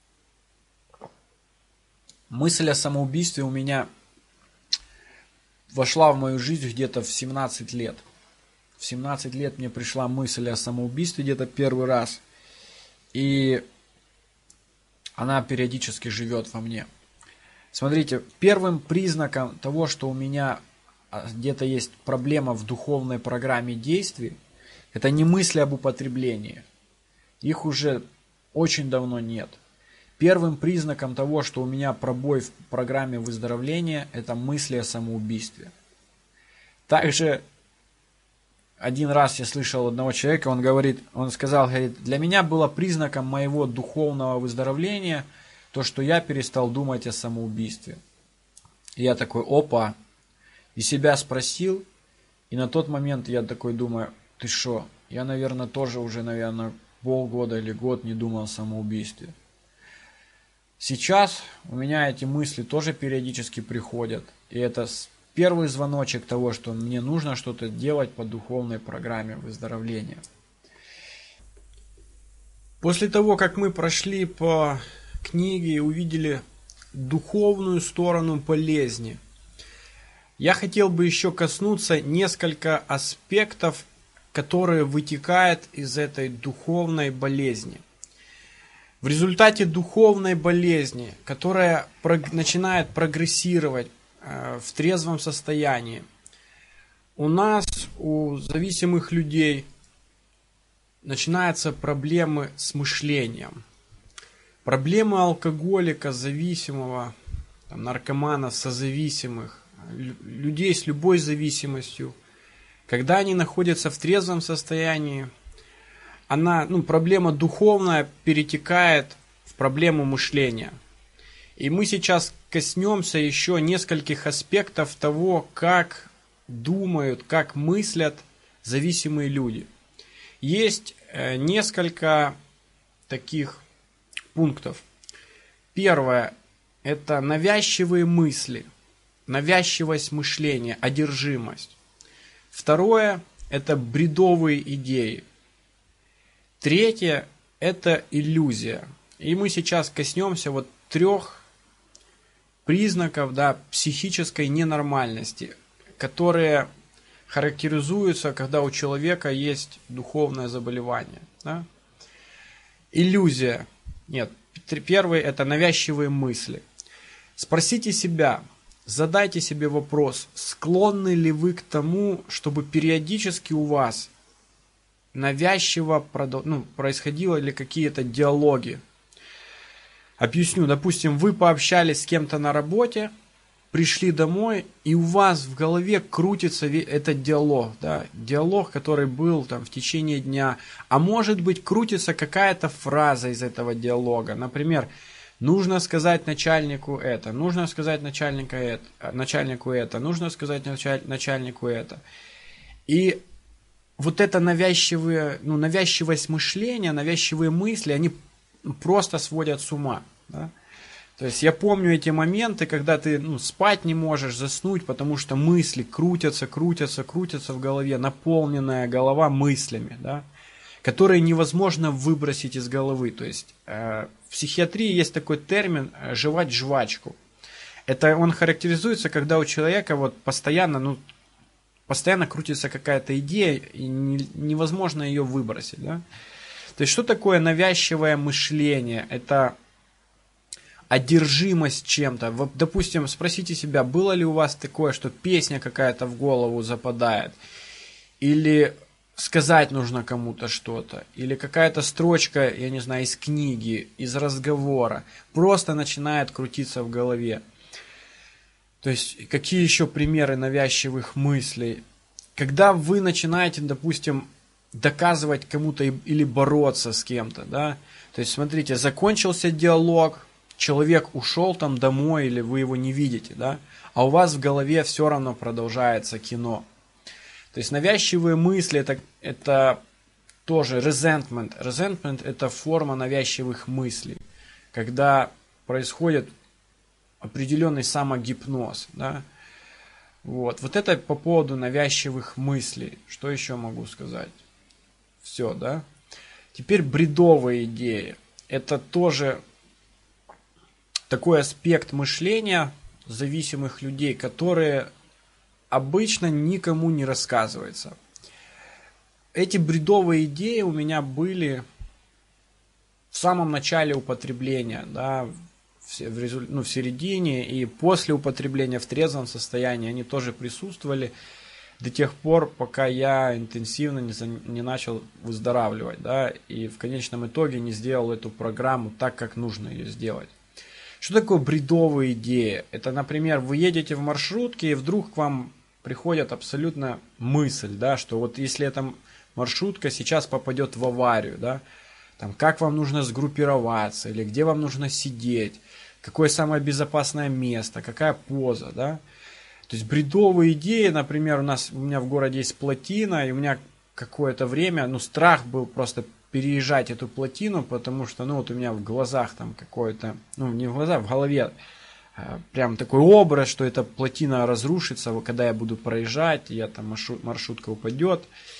Мысль о самоубийстве у меня вошла в мою жизнь где-то в 17 лет. В 17 лет мне пришла мысль о самоубийстве где-то первый раз. И она периодически живет во мне. Смотрите, первым признаком того, что у меня где-то есть проблема в духовной программе действий, это не мысли об употреблении. Их уже очень давно нет. Первым признаком того, что у меня пробой в программе выздоровления, это мысли о самоубийстве. Также один раз я слышал одного человека, он сказал, для меня было признаком моего духовного выздоровления то, что я перестал думать о самоубийстве. И я такой, опа, и себя спросил, и на тот момент я такой думаю, ты шо, я, наверное, тоже уже, полгода или год не думал о самоубийстве. Сейчас у меня эти мысли тоже периодически приходят, и это первый звоночек того, что мне нужно что-то делать по духовной программе выздоровления. После того, как мы прошли по книге и увидели духовную сторону болезни, я хотел бы еще коснуться несколько аспектов, которые вытекают из этой духовной болезни. В результате духовной болезни, которая начинает прогрессировать в трезвом состоянии, у зависимых людей, начинаются проблемы с мышлением. Проблемы алкоголика, зависимого, наркомана, созависимых, людей с любой зависимостью, когда они находятся в трезвом состоянии, проблема духовная перетекает в проблему мышления. И мы сейчас коснемся еще нескольких аспектов того, как думают, как мыслят зависимые люди. Есть несколько таких пунктов. Первое – это навязчивые мысли, навязчивость мышления, одержимость. Второе – это бредовые идеи. Третье – это иллюзия. И мы сейчас коснемся трех признаков психической ненормальности, которые характеризуются, когда у человека есть духовное заболевание. Да? Иллюзия. Нет, первый – это навязчивые мысли. Спросите себя, задайте себе вопрос, склонны ли вы к тому, чтобы периодически у вас навязчиво происходило ли какие-то диалоги. Объясню, допустим, вы пообщались с кем-то на работе, пришли домой, и у вас в голове крутится этот диалог, диалог, который был в течение дня, а может быть крутится какая-то фраза из этого диалога, например, нужно сказать начальнику это, нужно сказать начальнику это, нужно сказать начальнику это. И эта навязчивость мышления, навязчивые мысли, они просто сводят с ума. Да? То есть я помню эти моменты, когда ты спать не можешь, заснуть, потому что мысли крутятся в голове, наполненная голова мыслями, да? Которые невозможно выбросить из головы. То есть в психиатрии есть такой термин «жевать жвачку». Он характеризуется, когда у человека постоянно крутится какая-то идея, и невозможно ее выбросить. Да? То есть, что такое навязчивое мышление? Это одержимость чем-то. Допустим, спросите себя, было ли у вас такое, что песня какая-то в голову западает, или сказать нужно кому-то что-то, или какая-то строчка, я не знаю, из книги, из разговора, просто начинает крутиться в голове. То есть, какие еще примеры навязчивых мыслей? Когда вы начинаете, допустим, доказывать кому-то или бороться с кем-то, да? То есть, смотрите, закончился диалог, человек ушел домой, или вы его не видите, да? А у вас в голове все равно продолжается кино. То есть, навязчивые мысли это тоже resentment. Resentment – это форма навязчивых мыслей, когда происходит определенный самогипноз, да? Вот это по поводу навязчивых мыслей. Что еще могу сказать? Все, да? Теперь бредовые идеи. Это тоже такой аспект мышления зависимых людей, которые обычно никому не рассказывается. Эти бредовые идеи у меня были в самом начале употребления, да, в середине и после употребления в трезвом состоянии они тоже присутствовали до тех пор, пока я интенсивно не начал выздоравливать, да, и в конечном итоге не сделал эту программу так, как нужно ее сделать. Что такое бредовые идеи? Это, например, вы едете в маршрутке, и вдруг к вам приходит абсолютно мысль, да, что вот если эта маршрутка сейчас попадет в аварию, да, там, как вам нужно сгруппироваться, или где вам нужно сидеть, какое самое безопасное место, какая поза, да. То есть бредовые идеи, например, у меня в городе есть плотина, и у меня какое-то время, страх был просто переезжать эту плотину, потому что, вот у меня в глазах там какое-то, не в глазах, в голове прям такой образ, что эта плотина разрушится, когда я буду проезжать, и там маршрутка упадет.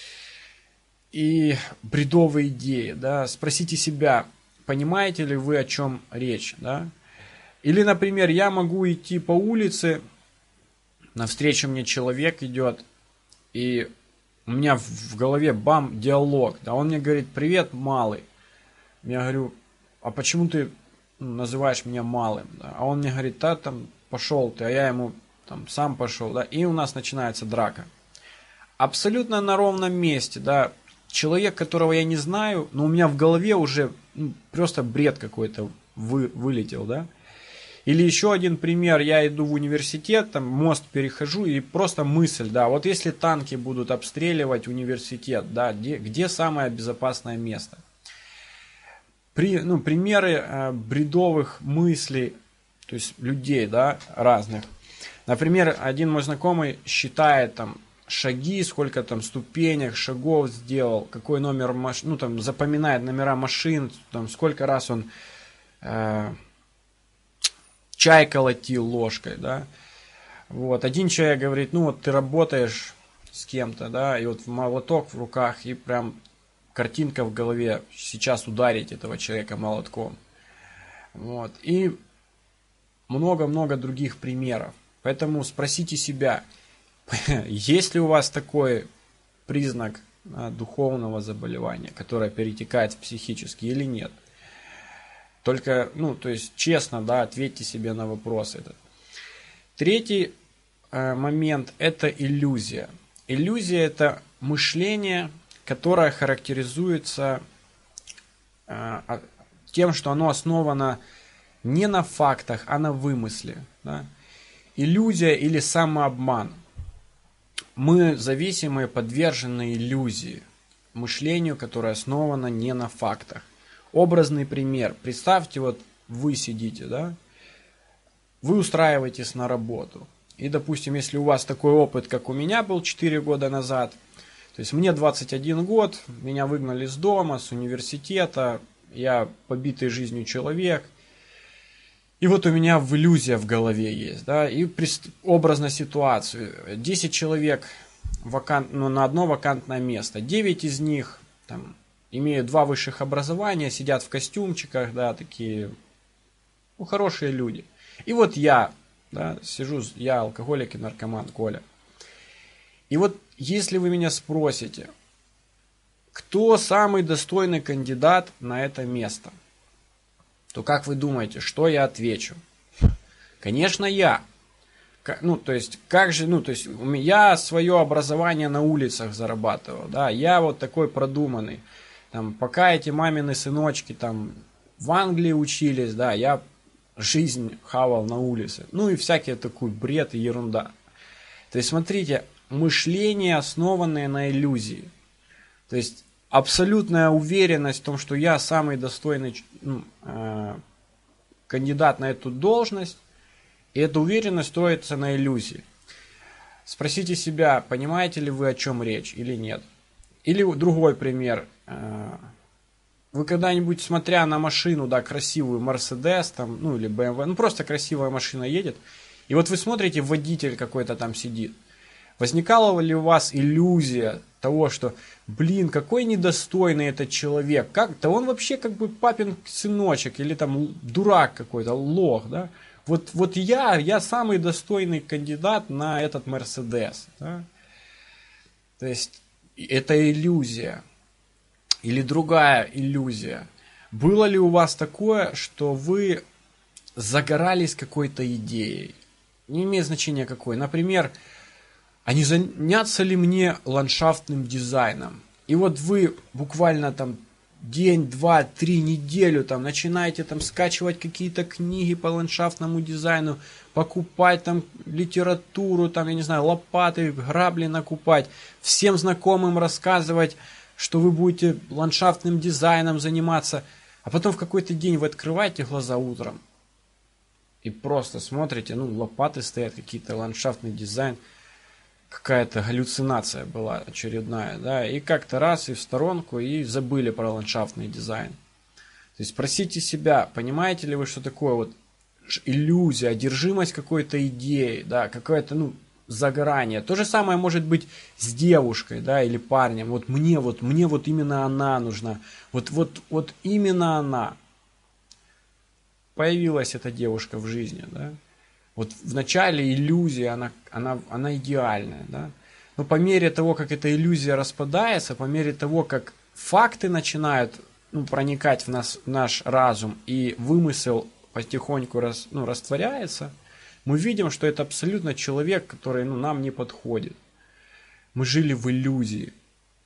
И бредовые идеи, да, спросите себя, понимаете ли вы, о чем речь, да? Или, например, я могу идти по улице, навстречу мне человек идет, и у меня в голове диалог, да, он мне говорит: привет, малый. Я говорю: а почему ты называешь меня малым? Да? А он мне говорит: да, там, пошел ты, а я ему там сам пошел, да, и у нас начинается драка. Абсолютно на ровном месте, да, человек, которого я не знаю, но у меня в голове уже просто бред какой-то вылетел, да. Или еще один пример, я иду в университет, там мост перехожу, и просто мысль, да, вот если танки будут обстреливать университет, да, где самое безопасное место? Примеры бредовых мыслей, то есть людей, да, разных. Например, один мой знакомый считает там шаги, сколько там ступенек, шагов сделал, какой номер машины, там запоминает номера машин, там сколько раз он чай колотил ложкой, да. Вот. Один человек говорит: вот ты работаешь с кем-то, да, и вот молоток в руках, и прям картинка в голове: сейчас ударить этого человека молотком. Вот. И много-много других примеров. Поэтому спросите себя, есть ли у вас такой признак духовного заболевания, которое перетекает в психический, или нет. Только, то есть честно, да, ответьте себе на вопрос этот. Третий момент – это иллюзия. Иллюзия – это мышление, которое характеризуется тем, что оно основано не на фактах, а на вымысле. Да? Иллюзия или самообман. Мы зависимы, подвержены иллюзии, мышлению, которое основано не на фактах. Образный пример. Представьте, вот вы сидите, да, вы устраиваетесь на работу. И, допустим, если у вас такой опыт, как у меня был 4 года назад, то есть мне 21 год, меня выгнали с дома, с университета, я побитый жизнью человек, и вот у меня иллюзия в голове есть, да, и образно ситуацию. 10 человек на одно вакантное место, 9 из них там имеют 2 высших образования, сидят в костюмчиках, да, такие, хорошие люди. И вот я, да, сижу, я алкоголик и наркоман, Коля. И вот если вы меня спросите, кто самый достойный кандидат на это место, то как вы думаете, что я отвечу? Конечно, я. Я свое образование на улицах зарабатывал, да, я вот такой продуманный. Там, пока эти мамины сыночки там в Англии учились, да, я жизнь хавал на улице. И всякий такой бред и ерунда. То есть, смотрите, мышление, основанное на иллюзии. То есть, абсолютная уверенность в том, что я самый достойный кандидат на эту должность, и эта уверенность строится на иллюзии. Спросите себя, понимаете ли вы, о чем речь, или нет. Или другой пример. Вы когда-нибудь, смотря на машину, да, красивую, Mercedes, там, или BMW, просто красивая машина едет, и вот вы смотрите, водитель какой-то там сидит. Возникала ли у вас иллюзия того, что, какой недостойный этот человек, он вообще как бы папин сыночек, или там дурак какой-то, лох, да? Вот я самый достойный кандидат на этот Мерседес. Да? То есть это иллюзия. Или другая иллюзия. Было ли у вас такое, что вы загорались какой-то идеей? Не имеет значения какой. Например, а не заняться ли мне ландшафтным дизайном? И вот вы буквально там день, два, три, неделю там начинаете там скачивать какие-то книги по ландшафтному дизайну, покупать там литературу, там, я не знаю, лопаты, грабли накупать, всем знакомым рассказывать, что вы будете ландшафтным дизайном заниматься, а потом в какой-то день вы открываете глаза утром и просто смотрите, ну, лопаты стоят, какие-то ландшафтный дизайн, какая-то галлюцинация была очередная, да, и как-то раз и в сторонку, и забыли про ландшафтный дизайн. То есть спросите себя, понимаете ли вы, что такое вот иллюзия, одержимость какой-то идеей, да, какое-то, ну, загорание. То же самое может быть с девушкой, да, или парнем. Вот мне именно она нужна. Вот именно она. Появилась эта девушка в жизни, да. Вот в начале иллюзия, она идеальная, да. Но по мере того, как эта иллюзия распадается, по мере того, как факты начинают, ну, проникать в наш разум, и вымысел потихоньку растворяется, мы видим, что это абсолютно человек, который, ну, нам не подходит. Мы жили в иллюзии.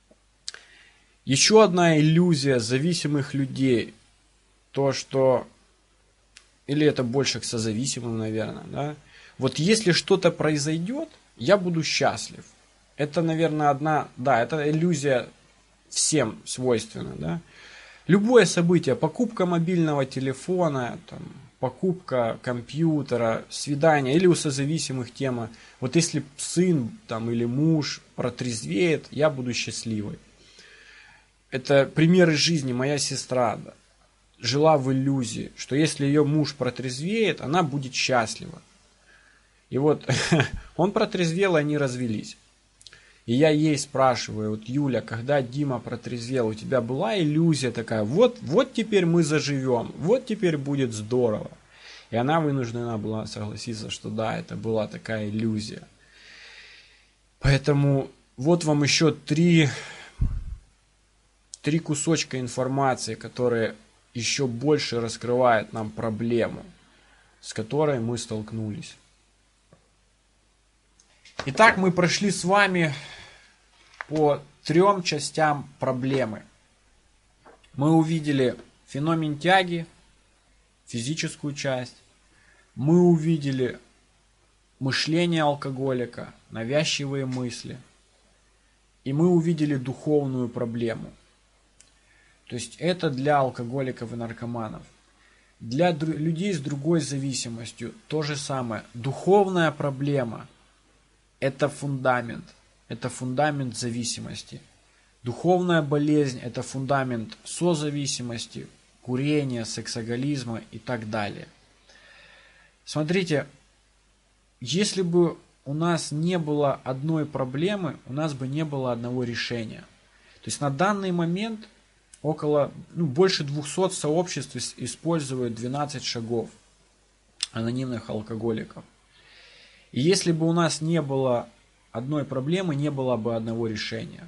Еще одна иллюзия зависимых людей, то, что, или это больше к созависимым, наверное, да? Вот если что-то произойдет, я буду счастлив. Это, наверное, это иллюзия всем свойственна, да? Любое событие, покупка мобильного телефона, там, покупка компьютера, свидание, или у созависимых тема. Вот если сын там, или муж протрезвеет, я буду счастливой. Это пример из жизни. Моя сестра жила в иллюзии, что если ее муж протрезвеет, она будет счастлива. И вот он протрезвел, и они развелись. И я ей спрашиваю, вот, Юля, когда Дима протрезвел, у тебя была иллюзия такая, вот теперь мы заживем, вот теперь будет здорово. И она вынуждена была согласиться, что да, это была такая иллюзия. Поэтому вот вам еще три кусочка информации, которые еще больше раскрывают нам проблему, с которой мы столкнулись. Итак, мы прошли с вами по 3 частям проблемы. Мы увидели феномен тяги, физическую часть. Мы увидели мышление алкоголика, навязчивые мысли. И мы увидели духовную проблему. То есть это для алкоголиков и наркоманов. Для людей с другой зависимостью то же самое. Духовная проблема – это фундамент. Это фундамент зависимости. Духовная болезнь – это фундамент созависимости, курения, сексоголизма и так далее. Смотрите, если бы у нас не было одной проблемы, у нас бы не было одного решения. То есть на данный момент больше 200 сообществ используют 12 шагов анонимных алкоголиков. И если бы у нас не было одной проблемы, не было бы одного решения.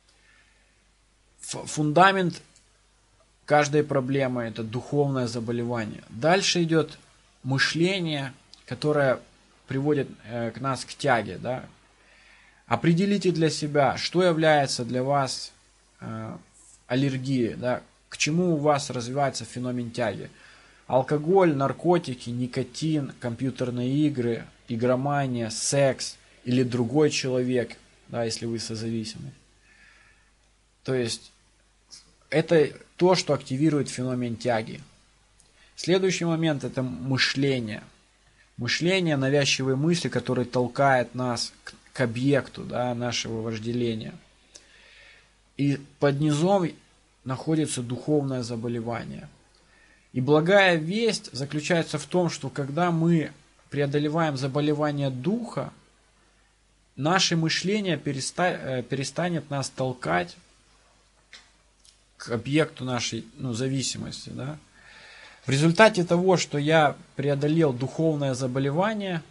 Фундамент каждой проблемы – это духовное заболевание. Дальше идет мышление, которое приводит нас к тяге. Да? Определите для себя, что является для вас аллергией, да? К чему у вас развивается феномен тяги. Алкоголь, наркотики, никотин, компьютерные игры, игромания, секс или другой человек, да, если вы созависимы. То есть это то, что активирует феномен тяги. Следующий момент – это мышление. Мышление, навязчивые мысли, которые толкают нас к объекту, да, нашего вожделения. И под низом находится духовное заболевание. И благая весть заключается в том, что когда мы преодолеваем заболевание духа, наше мышление перестанет нас толкать к объекту нашей зависимости. Да? В результате того, что я преодолел духовное заболевание,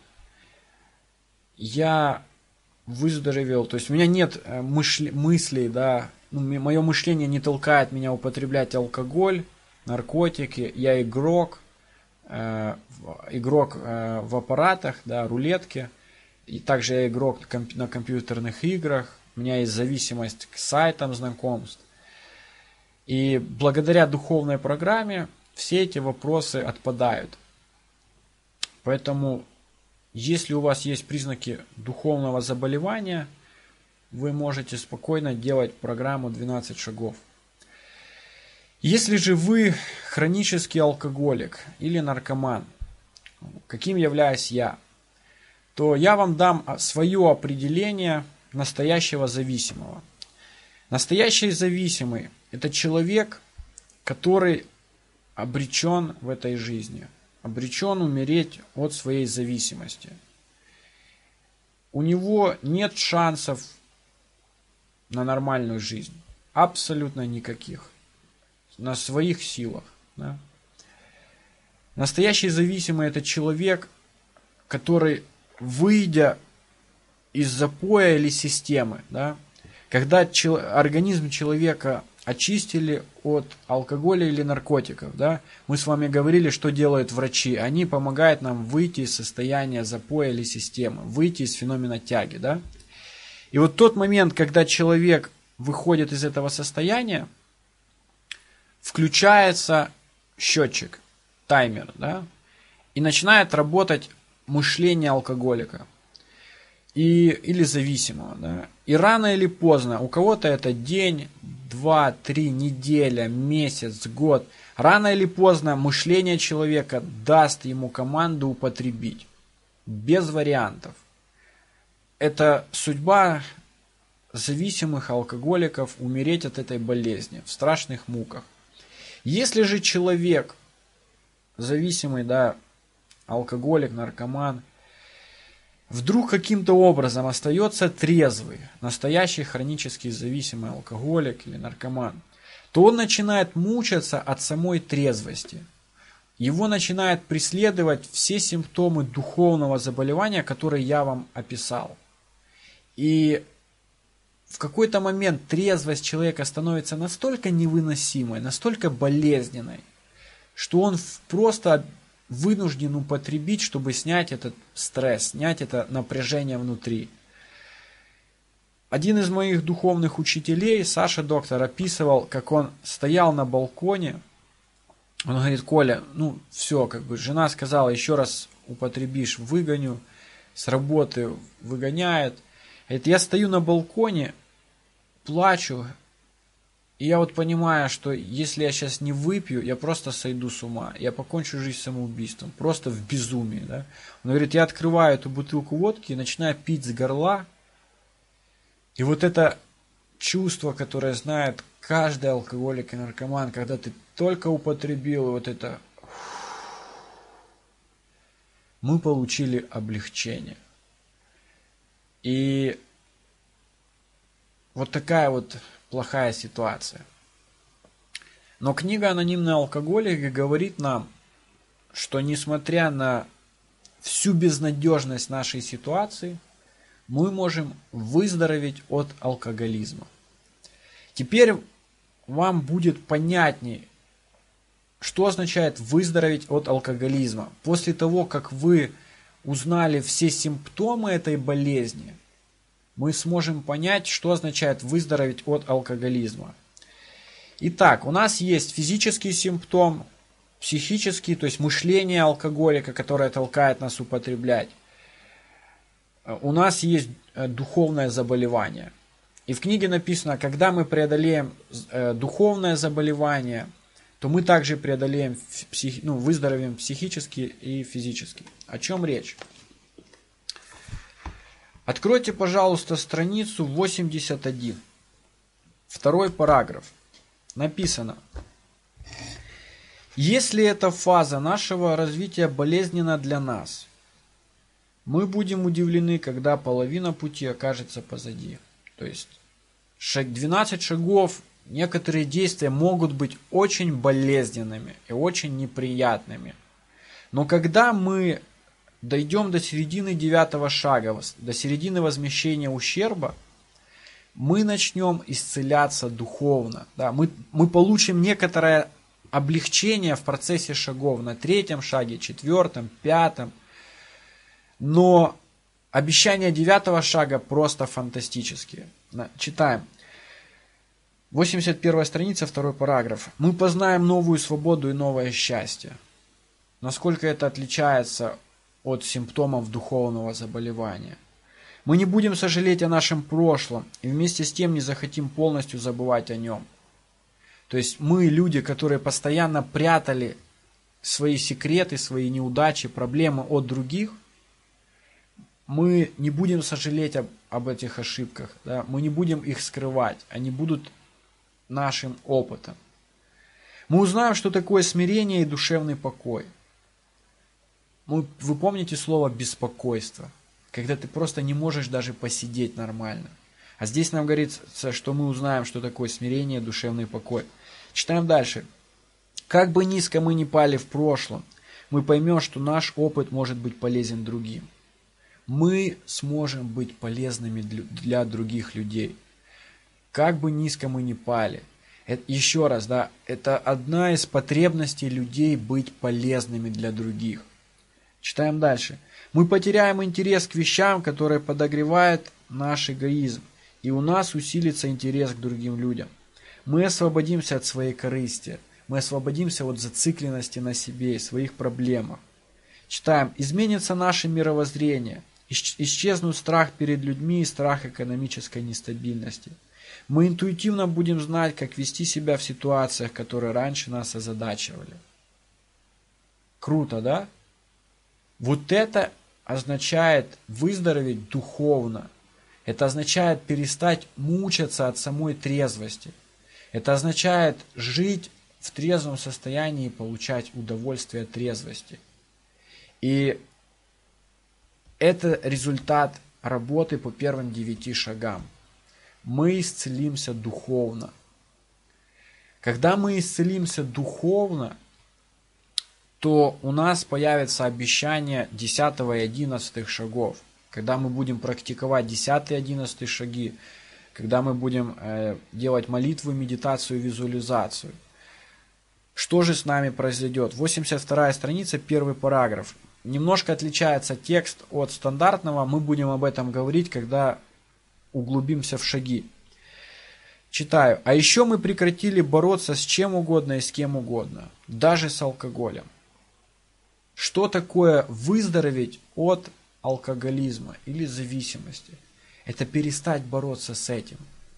я выздоровел. То есть у меня нет мыслей, да, мое мышление не толкает меня употреблять алкоголь, наркотики. Я игрок в аппаратах, да, рулетке. И также я игрок на компьютерных играх. У меня есть зависимость к сайтам знакомств. И благодаря духовной программе все эти вопросы отпадают. Поэтому, если у вас есть признаки духовного заболевания, вы можете спокойно делать программу 12 шагов. Если же вы хронический алкоголик или наркоман, каким являюсь я, то я вам дам свое определение настоящего зависимого. Настоящий зависимый – это человек, который обречен в этой жизни, обречен умереть от своей зависимости. У него нет шансов на нормальную жизнь, абсолютно никаких, на своих силах. Да? Настоящий зависимый – это человек, который, выйдя из запоя или системы, да, когда организм человека очистили от алкоголя или наркотиков, да, мы с вами говорили, что делают врачи. Они помогают нам выйти из состояния запоя или системы, выйти из феномена тяги. Да. И вот тот момент, когда человек выходит из этого состояния, включается счетчик, таймер, да, и начинает работать мышление алкоголика или зависимого. Да. И рано или поздно, у кого-то это день, 2, 3, неделя, месяц, год, рано или поздно мышление человека даст ему команду употребить. Без вариантов. Это судьба зависимых алкоголиков умереть от этой болезни в страшных муках. Если же человек зависимый, да, алкоголик, наркоман, вдруг каким-то образом остается трезвый, настоящий хронически зависимый алкоголик или наркоман, то он начинает мучаться от самой трезвости. Его начинают преследовать все симптомы духовного заболевания, которые я вам описал. И в какой-то момент трезвость человека становится настолько невыносимой, настолько болезненной, что он просто вынужден употребить, чтобы снять этот стресс, снять это напряжение внутри. Один из моих духовных учителей, Саша Доктор, описывал, как он стоял на балконе. Он говорит: Коля, все, жена сказала, еще раз употребишь, выгоню, с работы выгоняет. Говорит, я стою на балконе, плачу, и я вот понимаю, что если я сейчас не выпью, я просто сойду с ума. Я покончу жизнь самоубийством. Просто в безумии. Да? Он говорит, я открываю эту бутылку водки и начинаю пить с горла. И вот это чувство, которое знает каждый алкоголик и наркоман, когда ты только употребил, вот это... Мы получили облегчение. И вот такая вот плохая ситуация. Но книга «Анонимный алкоголик» говорит нам, что несмотря на всю безнадежность нашей ситуации, мы можем выздороветь от алкоголизма. Теперь вам будет понятнее, что означает выздороветь от алкоголизма. После того, как вы узнали все симптомы этой болезни, мы сможем понять, что означает выздороветь от алкоголизма. Итак, у нас есть физический симптом, психический, то есть мышление алкоголика, которое толкает нас употреблять. У нас есть духовное заболевание. И в книге написано, когда мы преодолеем духовное заболевание, то мы также преодолеем, выздоровеем психически и физически. О чем речь? Откройте, пожалуйста, страницу 81. Второй параграф. Написано: если эта фаза нашего развития болезненна для нас, мы будем удивлены, когда половина пути окажется позади. То есть 12 шагов некоторые действия могут быть очень болезненными и очень неприятными. Но когда мы дойдем до середины 9-го шага, до середины возмещения ущерба, мы начнем исцеляться духовно. Да? Мы получим некоторое облегчение в процессе шагов на 3-м шаге, 4-м, 5-м. Но обещания 9-го шага просто фантастические. Читаем. 81 страница, 2 параграф. Мы познаем новую свободу и новое счастье. Насколько это отличается от симптомов духовного заболевания. Мы не будем сожалеть о нашем прошлом и вместе с тем не захотим полностью забывать о нем. То есть мы, люди, которые постоянно прятали свои секреты, свои неудачи, проблемы от других, мы не будем сожалеть об этих ошибках, да? Мы не будем их скрывать, они будут нашим опытом. Мы узнаем, что такое смирение и душевный покой. Вы помните слово «беспокойство», когда ты просто не можешь даже посидеть нормально. А здесь нам говорится, что мы узнаем, что такое смирение и душевный покой. Читаем дальше. Как бы низко мы ни пали в прошлом, мы поймем, что наш опыт может быть полезен другим. Мы сможем быть полезными для других людей. Как бы низко мы ни пали. Еще раз, да, это одна из потребностей людей быть полезными для других. Читаем дальше. Мы потеряем интерес к вещам, которые подогревают наш эгоизм, и у нас усилится интерес к другим людям. Мы освободимся от своей корысти, мы освободимся от зацикленности на себе и своих проблемах. Читаем. Изменится наше мировоззрение, исчезнут страх перед людьми и страх экономической нестабильности. Мы интуитивно будем знать, как вести себя в ситуациях, которые раньше нас озадачивали. Круто, да? Вот это означает выздороветь духовно. Это означает перестать мучаться от самой трезвости. Это означает жить в трезвом состоянии и получать удовольствие от трезвости. И это результат работы по первым 9 шагам. Мы исцелимся духовно. Когда мы исцелимся духовно, то у нас появится обещание 10 и 11 шагов. Когда мы будем практиковать 10 и 11 шаги, когда мы будем делать молитву, медитацию, визуализацию. Что же с нами произойдет? 82 страница, 1 параграф. Немножко отличается текст от стандартного, мы будем об этом говорить, когда углубимся в шаги. Читаю. А еще мы прекратили бороться с чем угодно и с кем угодно, даже с алкоголем. Что такое выздороветь от алкоголизма или зависимости? Это перестать бороться с этим.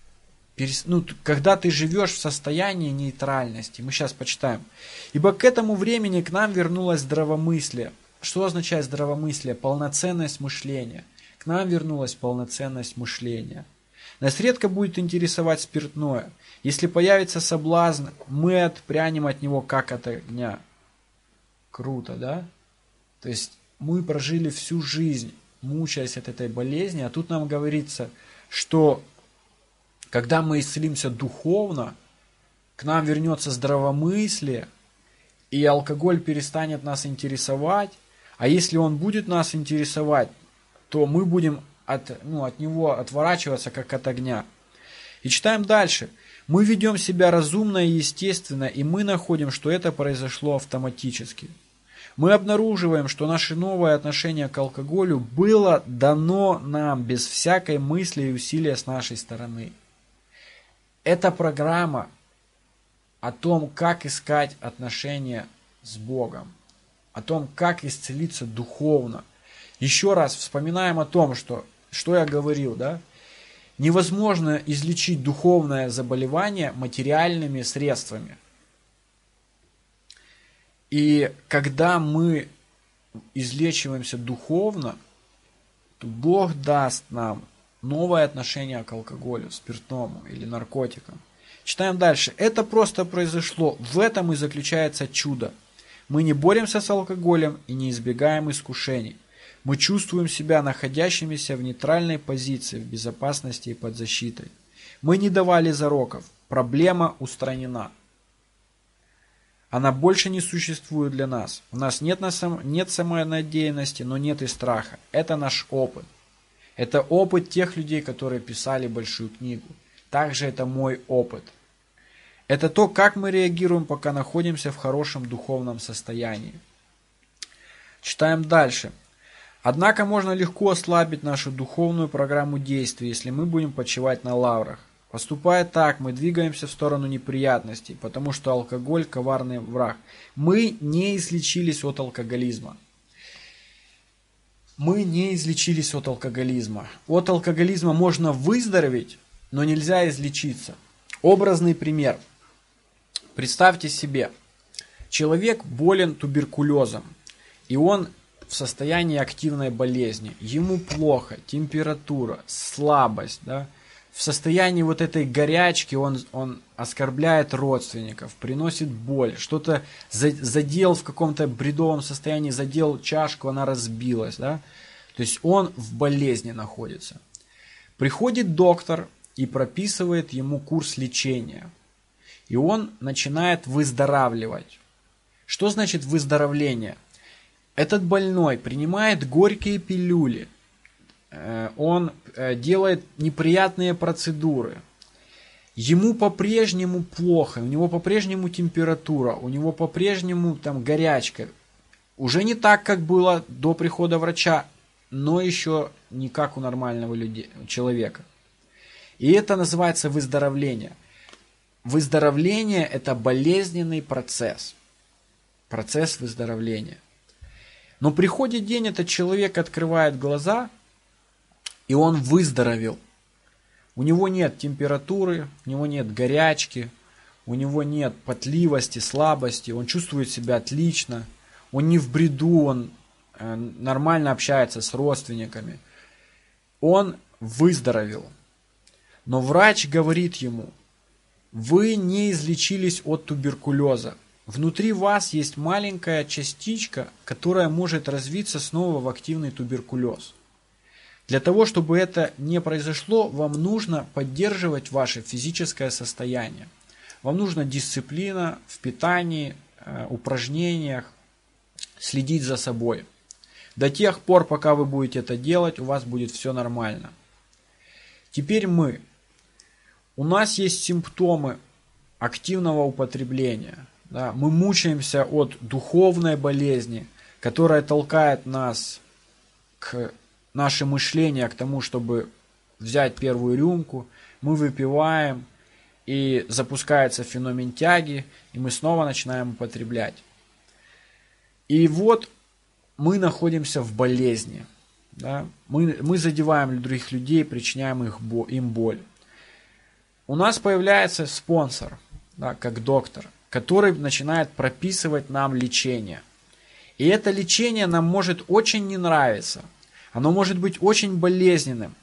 Когда ты живешь в состоянии нейтральности. Мы сейчас почитаем. Ибо к этому времени к нам вернулось здравомыслие. Что означает здравомыслие? Полноценность мышления. К нам вернулась полноценность мышления. Нас редко будет интересовать спиртное. Если появится соблазн, мы отпрянем от него как от огня. Круто, да? То есть мы прожили всю жизнь, мучаясь от этой болезни, а тут нам говорится, что когда мы исцелимся духовно, к нам вернется здравомыслие, и алкоголь перестанет нас интересовать, а если он будет нас интересовать, то мы будем от него отворачиваться, как от огня. И читаем дальше. Мы ведем себя разумно и естественно, и мы находим, что это произошло автоматически. Мы обнаруживаем, что наше новое отношение к алкоголю было дано нам без всякой мысли и усилия с нашей стороны. Это программа о том, как искать отношения с Богом, о том, как исцелиться духовно. Еще раз вспоминаем о том, что я говорил, да? Невозможно излечить духовное заболевание материальными средствами. И когда мы излечиваемся духовно, то Бог даст нам новое отношение к алкоголю, спиртному или наркотикам. Читаем дальше. Это просто произошло. В этом и заключается чудо. Мы не боремся с алкоголем и не избегаем искушений. Мы чувствуем себя находящимися в нейтральной позиции, в безопасности и под защитой. Мы не давали зароков, проблема устранена. Она больше не существует для нас. У нас нет самонадеянности, но нет и страха. Это наш опыт. Это опыт тех людей, которые писали большую книгу. Также это мой опыт. Это то, как мы реагируем, пока находимся в хорошем духовном состоянии. Читаем дальше. Однако можно легко ослабить нашу духовную программу действий, если мы будем почивать на лаврах. Поступая так, мы двигаемся в сторону неприятностей, потому что алкоголь – коварный враг. Мы не излечились от алкоголизма. Мы не излечились от алкоголизма. От алкоголизма можно выздороветь, но нельзя излечиться. Образный пример. Представьте себе, человек болен туберкулезом, и он в состоянии активной болезни. Ему плохо, температура, слабость, да? В состоянии вот этой горячки он оскорбляет родственников, приносит боль, что-то задел в каком-то бредовом состоянии, задел чашку, она разбилась. Да? То есть он в болезни находится. Приходит доктор и прописывает ему курс лечения. И он начинает выздоравливать. Что значит выздоровление? Этот больной принимает горькие пилюли. Он делает неприятные процедуры. Ему по-прежнему плохо, у него по-прежнему температура, у него по-прежнему там горячка. Уже не так, как было до прихода врача, но еще не как у нормального человека. И это называется выздоровление. Выздоровление – это болезненный процесс. Процесс выздоровления. Но приходит день, этот человек открывает глаза, и он выздоровел. У него нет температуры, у него нет горячки, у него нет потливости, слабости, он чувствует себя отлично, он не в бреду, он нормально общается с родственниками. Он выздоровел. Но врач говорит ему: вы не излечились от туберкулеза. Внутри вас есть маленькая частичка, которая может развиться снова в активный туберкулез. Для того, чтобы это не произошло, вам нужно поддерживать ваше физическое состояние. Вам нужна дисциплина в питании, упражнениях, следить за собой. До тех пор, пока вы будете это делать, у вас будет все нормально. Теперь у нас есть симптомы активного употребления. Да? Мы мучаемся от духовной болезни, которая толкает нас к наше мышление к тому, чтобы взять первую рюмку, мы выпиваем, и запускается феномен тяги, и мы снова начинаем употреблять. И вот мы находимся в болезни. Да? Мы задеваем других людей, причиняем им боль. У нас появляется спонсор, да, как доктор, который начинает прописывать нам лечение. И это лечение нам может очень не нравиться. Оно может быть очень болезненным.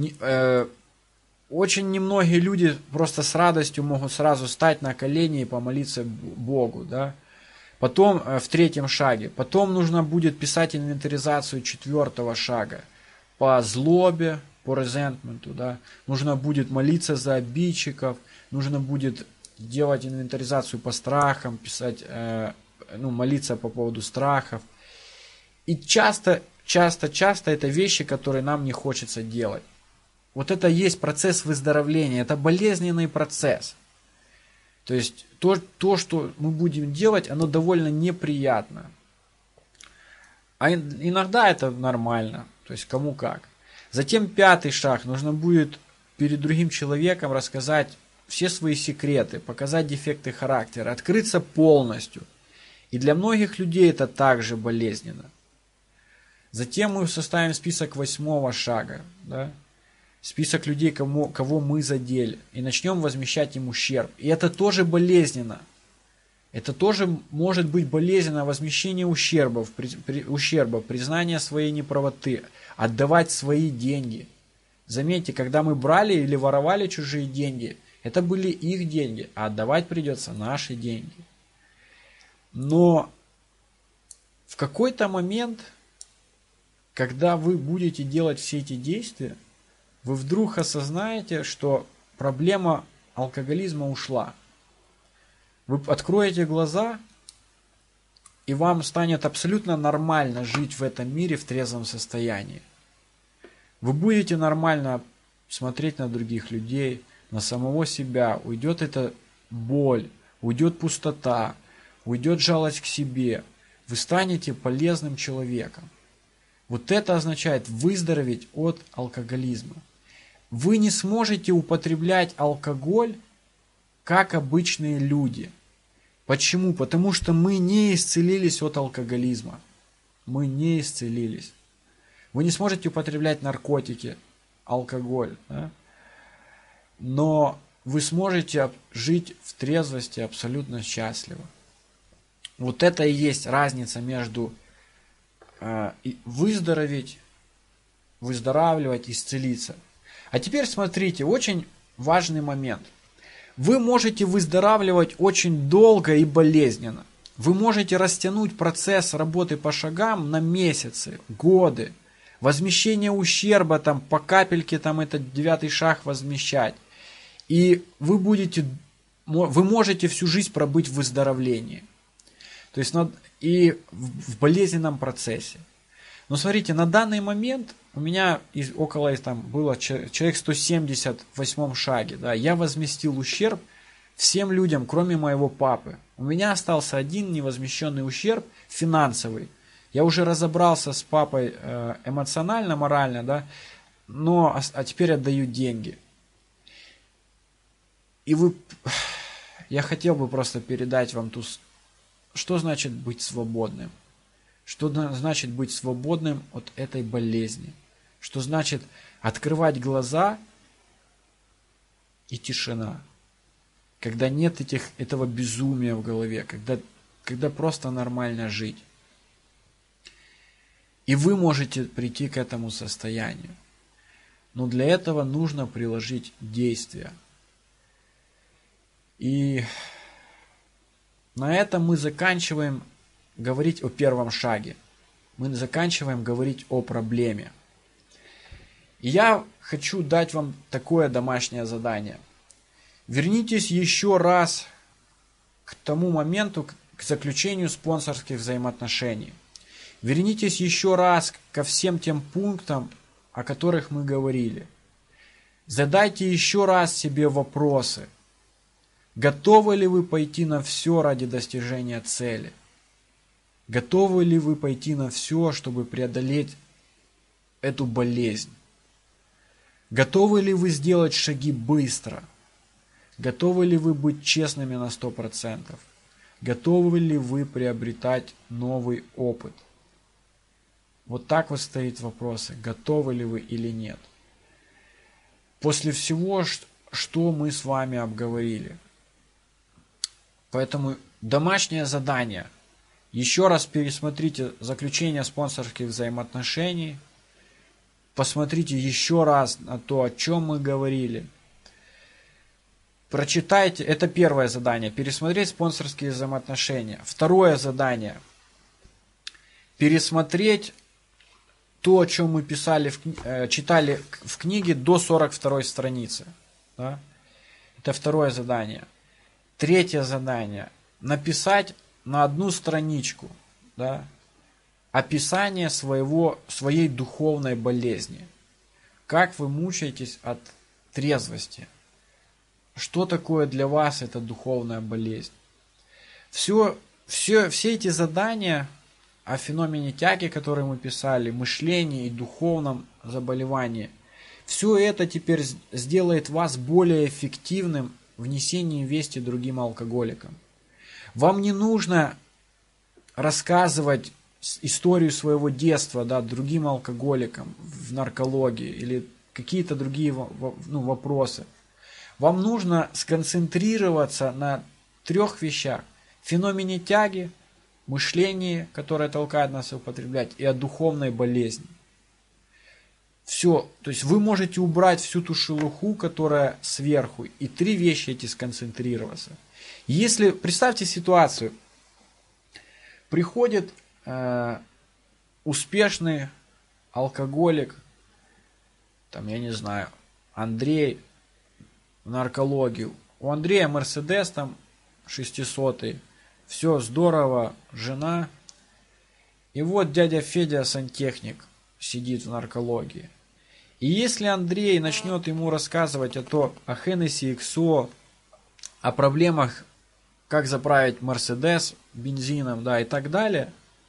Очень немногие люди просто с радостью могут сразу встать на колени и помолиться Богу. Да? Потом в третьем шаге. Потом нужно будет писать инвентаризацию четвертого шага. По злобе, по резентменту. Да? Нужно будет молиться за обидчиков. Нужно будет делать инвентаризацию по страхам, писать, молиться по поводу страхов. И часто это вещи, которые нам не хочется делать. Вот это и есть процесс выздоровления, это болезненный процесс. То есть то, что мы будем делать, оно довольно неприятно. А иногда это нормально, то есть кому как. Затем пятый шаг, нужно будет перед другим человеком рассказать все свои секреты, показать дефекты характера, открыться полностью. И для многих людей это также болезненно. Затем мы составим список 8-го шага, да? Список людей, кого мы задели, и начнем возмещать им ущерб. И это тоже болезненно. Это тоже может быть болезненно, возмещение ущерба, признание своей неправоты, отдавать свои деньги. Заметьте, когда мы брали или воровали чужие деньги, это были их деньги, а отдавать придется наши деньги. Но в какой-то момент, когда вы будете делать все эти действия, вы вдруг осознаете, что проблема алкоголизма ушла. Вы откроете глаза, и вам станет абсолютно нормально жить в этом мире в трезвом состоянии. Вы будете нормально смотреть на других людей, на самого себя. Уйдет эта боль, уйдет пустота, уйдет жалость к себе. Вы станете полезным человеком. Вот это означает выздороветь от алкоголизма. Вы не сможете употреблять алкоголь, как обычные люди. Почему? Потому что мы не исцелились от алкоголизма. Мы не исцелились. Вы не сможете употреблять наркотики, алкоголь, да? Но вы сможете жить в трезвости абсолютно счастливо. Вот это и есть разница между выздороветь, выздоравливать, исцелиться. А теперь смотрите, очень важный момент. Вы можете выздоравливать очень долго и болезненно. Вы можете растянуть процесс работы по шагам на месяцы, годы. Возмещение ущерба там по капельке там этот 9-й шаг возмещать. И вы можете всю жизнь пробыть в выздоровлении. То есть и в болезненном процессе. Но смотрите, на данный момент у меня около там было человек 170 в 8-м шаге. Да, я возместил ущерб всем людям, кроме моего папы. У меня остался один невозмещенный ущерб финансовый. Я уже разобрался с папой эмоционально, морально, да, но теперь отдаю деньги. И я хотел бы просто передать вам что значит быть свободным. Что значит быть свободным от этой болезни? Что значит открывать глаза и тишина? Когда нет этого безумия в голове, когда просто нормально жить. И вы можете прийти к этому состоянию. Но для этого нужно приложить действия. И на этом мы заканчиваем говорить о первом шаге. Мы заканчиваем говорить о проблеме. И я хочу дать вам такое домашнее задание. Вернитесь еще раз к тому моменту, к заключению спонсорских взаимоотношений. Вернитесь еще раз ко всем тем пунктам, о которых мы говорили. Задайте еще раз себе вопросы. Готовы ли вы пойти на все ради достижения цели? Готовы ли вы пойти на все, чтобы преодолеть эту болезнь? Готовы ли вы сделать шаги быстро? Готовы ли вы быть честными на 100%? Готовы ли вы приобретать новый опыт? Вот так вот стоит вопрос, готовы ли вы или нет. После всего, что мы с вами обговорили. Поэтому домашнее задание. Еще раз пересмотрите заключение спонсорских взаимоотношений. Посмотрите еще раз на то, о чем мы говорили. Прочитайте, это первое задание, пересмотреть спонсорские взаимоотношения. Второе задание, пересмотреть то, о чем мы читали в книге до 42 страницы. Да? Это второе задание. Третье задание, написать на одну страничку, да, описание своей духовной болезни. Как вы мучаетесь от трезвости? Что такое для вас эта духовная болезнь? Все эти задания о феномене тяги, которые мы писали, мышлении и духовном заболевании, все это теперь сделает вас более эффективным в несении вести другим алкоголикам. Вам не нужно рассказывать историю своего детства, да, другим алкоголикам в наркологии или какие-то другие вопросы. Вам нужно сконцентрироваться на 3 вещах. Феномене тяги, мышлении, которое толкает нас употреблять, и о духовной болезни. Все, то есть вы можете убрать всю ту шелуху, которая сверху, и 3 вещи эти сконцентрироваться. Если, представьте ситуацию, приходит успешный алкоголик, там, я не знаю, Андрей, в наркологию, У Андрея Мерседес там 600-й. Все здорово, жена. И вот дядя Федя сантехник сидит в наркологии. И если Андрей начнет ему рассказывать о Хеннесси XO, о проблемах, как заправить Мерседес бензином, да, и так далее,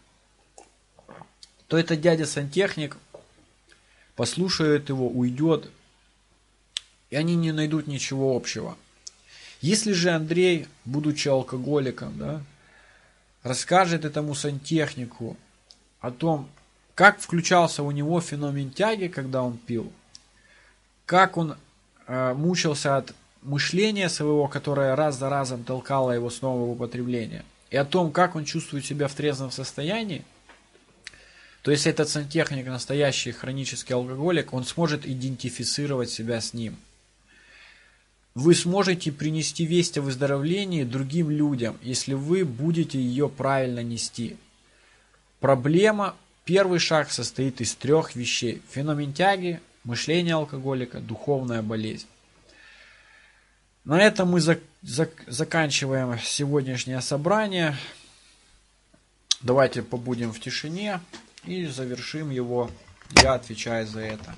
то этот дядя сантехник послушает его, уйдет, и они не найдут ничего общего. Если же Андрей, будучи алкоголиком, да, расскажет этому сантехнику о том, как включался у него феномен тяги, когда он пил, как он мучился от мышления своего, которое раз за разом толкало его снова в употребление, и о том, как он чувствует себя в трезвом состоянии, то если этот сантехник настоящий хронический алкоголик, он сможет идентифицировать себя с ним. Вы сможете принести весть о выздоровлении другим людям, если вы будете ее правильно нести. Проблема, первый шаг состоит из 3 вещей. Феномен тяги, мышление алкоголика, духовная болезнь. На этом мы заканчиваем сегодняшнее собрание. Давайте побудем в тишине и завершим его. Я отвечаю за это.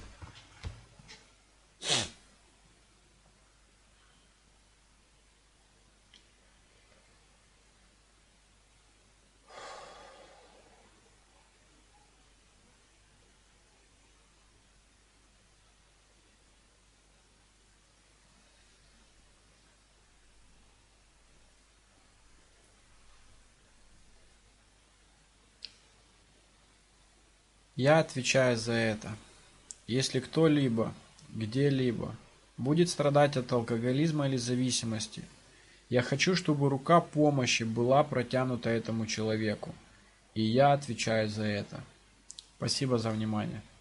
Я отвечаю за это. Если кто-либо, где-либо будет страдать от алкоголизма или зависимости, я хочу, чтобы рука помощи была протянута этому человеку. И я отвечаю за это. Спасибо за внимание.